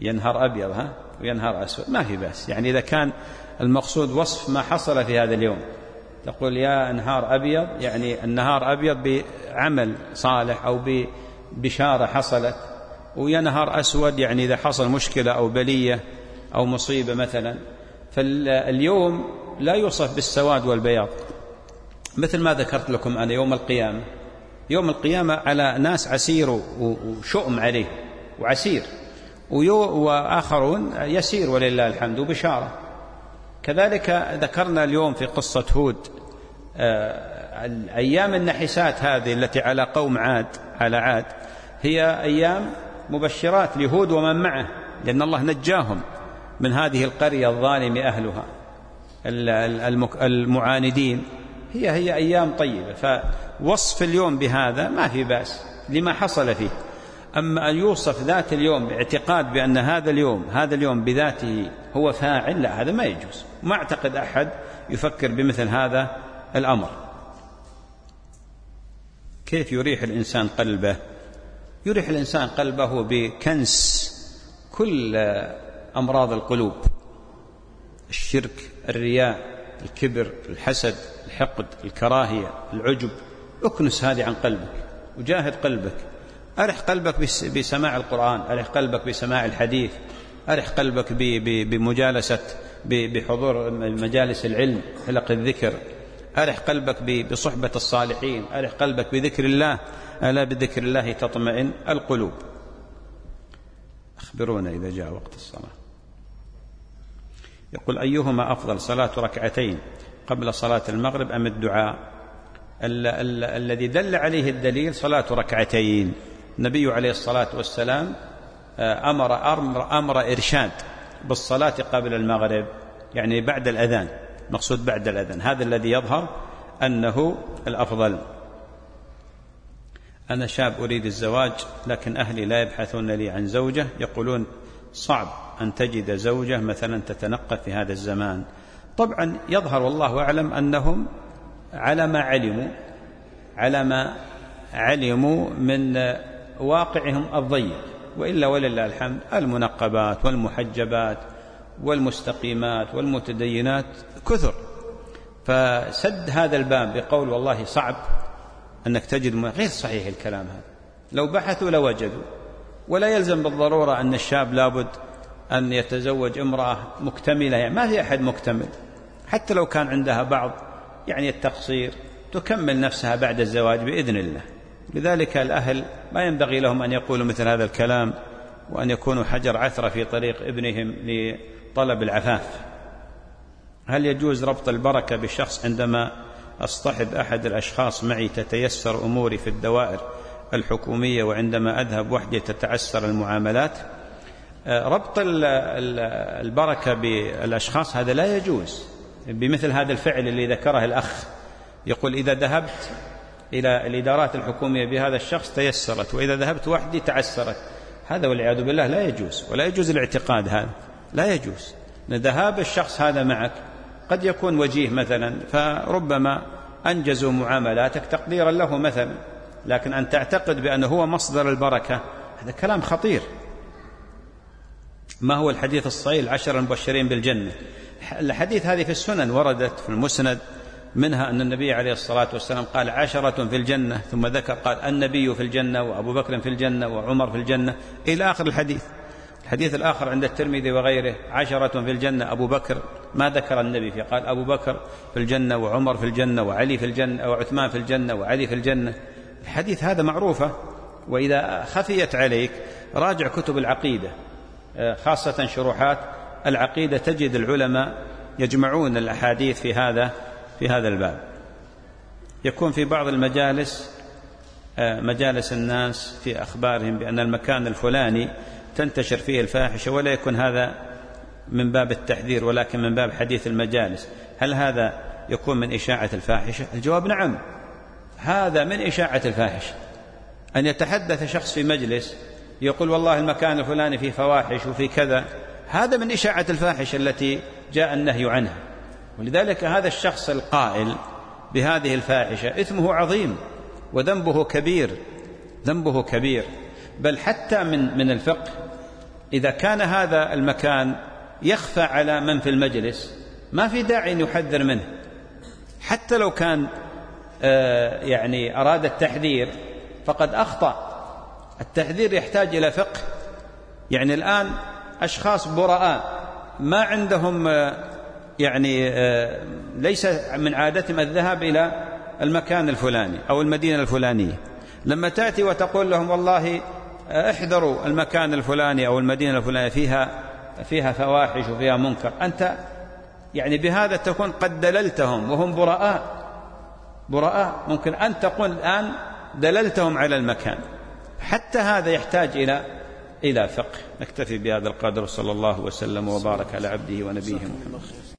ينهار أبيض ها وينهار أسود ما في بأس. يعني إذا كان المقصود وصف ما حصل في هذا اليوم تقول يا نهار أبيض، يعني النهار أبيض بعمل صالح أو ببشارة حصلت، ويا نهار أسود يعني إذا حصل مشكلة أو بلية أو مصيبة مثلا. فاليوم لا يوصف بالسواد والبياض، مثل ما ذكرت لكم أنا يوم القيامة. يوم القيامة على ناس عسير وشؤم عليه وعسير، وآخرون يسير ولله الحمد وبشارة. كذلك ذكرنا اليوم في قصة هود أيام النحسات هذه التي على قوم عاد على عاد هي أيام مبشرات لهود ومن معه، لأن الله نجاهم من هذه القرية الظالم أهلها المعاندين. هي هي أيام طيبة، فوصف اليوم بهذا ما في بأس لما حصل فيه. أما أن يوصف ذات اليوم باعتقاد بأن هذا اليوم هذا اليوم بذاته هو فاعل، لا، هذا ما يجوز. ما أعتقد أحد يفكر بمثل هذا الأمر. كيف يريح الإنسان قلبه؟ يريح الإنسان قلبه بكنس كل أمراض القلوب: الشرك، الرياء، الكبر، الحسد، الحقد، الكراهية، العجب. اكنس هذه عن قلبك وجاهد قلبك. أرح قلبك بسماع القرآن، أرح قلبك بسماع الحديث، أرح قلبك بمجالسة بحضور مجالس العلم، حلق الذكر، أرح قلبك بصحبة الصالحين، أرح قلبك بذكر الله. ألا بذكر الله تطمئن القلوب. أخبرونا إذا جاء وقت الصلاة. يقول: أيهما أفضل، صلاة ركعتين قبل صلاة المغرب أم الدعاء؟ ال- ال- الذي دل عليه الدليل صلاة ركعتين. النبي عليه الصلاة والسلام أمر, أمر, أمر إرشاد بالصلاة قبل المغرب، يعني بعد الأذان، مقصود بعد الأذان. هذا الذي يظهر أنه الأفضل. أنا شاب أريد الزواج، لكن أهلي لا يبحثون لي عن زوجة، يقولون صعب أن تجد زوجة مثلا تتنقل في هذا الزمان. طبعا يظهر والله أعلم أنهم على ما علموا على ما علموا من واقعهم الضيق، وإلا ولله الحمد المنقبات والمحجبات والمستقيمات والمتدينات كثر. فسد هذا الباب بقول والله صعب أنك تجد، غير صحيح الكلام هذا. لو بحثوا لوجدوا. ولا يلزم بالضرورة أن الشاب لابد أن يتزوج امرأة مكتملة، يعني ما في أحد مكتمل، حتى لو كان عندها بعض يعني التقصير تكمل نفسها بعد الزواج بإذن الله. لذلك الأهل ما ينبغي لهم أن يقولوا مثل هذا الكلام وأن يكونوا حجر عثرة في طريق ابنهم لطلب العفاف. هل يجوز ربط البركة بالشخص؟ عندما أصطحب أحد الأشخاص معي تتيسر أموري في الدوائر الحكومية، وعندما أذهب وحدي تتعسر المعاملات. ربط البركة بالأشخاص هذا لا يجوز بمثل هذا الفعل اللي ذكره الأخ. يقول إذا ذهبت إلى الإدارات الحكومية بهذا الشخص تيسرت، وإذا ذهبت وحدي تعسرت. هذا والعياذ بالله لا يجوز، ولا يجوز الاعتقاد هذا، لا يجوز. ذهاب الشخص هذا معك قد يكون وجيه مثلا، فربما أنجزوا معاملاتك تقديرا له مثلا، لكن أن تعتقد بأنه هو مصدر البركة هذا كلام خطير. ما هو الحديث الصحيح العشر المبشرين بالجنة؟ الحديث هذه في السنن، وردت في المسند، منها أن النبي عليه الصلاة والسلام قال عشرة في الجنة، ثم ذكر قال النبي في الجنة، وأبو بكر في الجنة، وعمر في الجنة، إلى آخر الحديث. الحديث الآخر عند الترمذي وغيره عشرة في الجنة أبو بكر، ما ذكر النبي فيه، قال أبو بكر في الجنة، وعمر في الجنة، وعلي في الجنة، وعثمان في الجنة، وعلي في الجنة. الحديث هذا معروفة، وإذا خفيت عليك راجع كتب العقيدة، خاصة شروحات العقيدة، تجد العلماء يجمعون الأحاديث في هذا في هذا الباب. يكون في بعض المجالس مجالس الناس في أخبارهم بأن المكان الفلاني تنتشر فيه الفاحشة، ولا يكون هذا من باب التحذير ولكن من باب حديث المجالس. هل هذا يكون من إشاعة الفاحشة؟ الجواب نعم، هذا من إشاعة الفاحشة. أن يتحدث شخص في مجلس يقول والله المكان الفلاني فيه فواحش وفي كذا، هذا من إشاعة الفاحشة التي جاء النهي عنها. ولذلك هذا الشخص القائل بهذه الفاحشة إثمه عظيم وذنبه كبير، ذنبه كبير. بل حتى من من الفقه إذا كان هذا المكان يخفى على من في المجلس ما في داعي أن يحذر منه، حتى لو كان يعني أراد التحذير فقد أخطأ. التحذير يحتاج إلى فقه. يعني الآن أشخاص براء ما عندهم يعني ليس من عادتهم الذهاب إلى المكان الفلاني أو المدينة الفلانية، لما تأتي وتقول لهم والله احذروا المكان الفلاني أو المدينة الفلانية فيها فيها فواحش وفيها منكر، أنت يعني بهذا تكون قد دللتهم وهم براء براء ممكن أن تقول الآن دللتهم على المكان. حتى هذا يحتاج إلى إلى فقه. نكتفي بهذا القدر، صلى الله وسلم وبارك على عبده ونبيه محمد.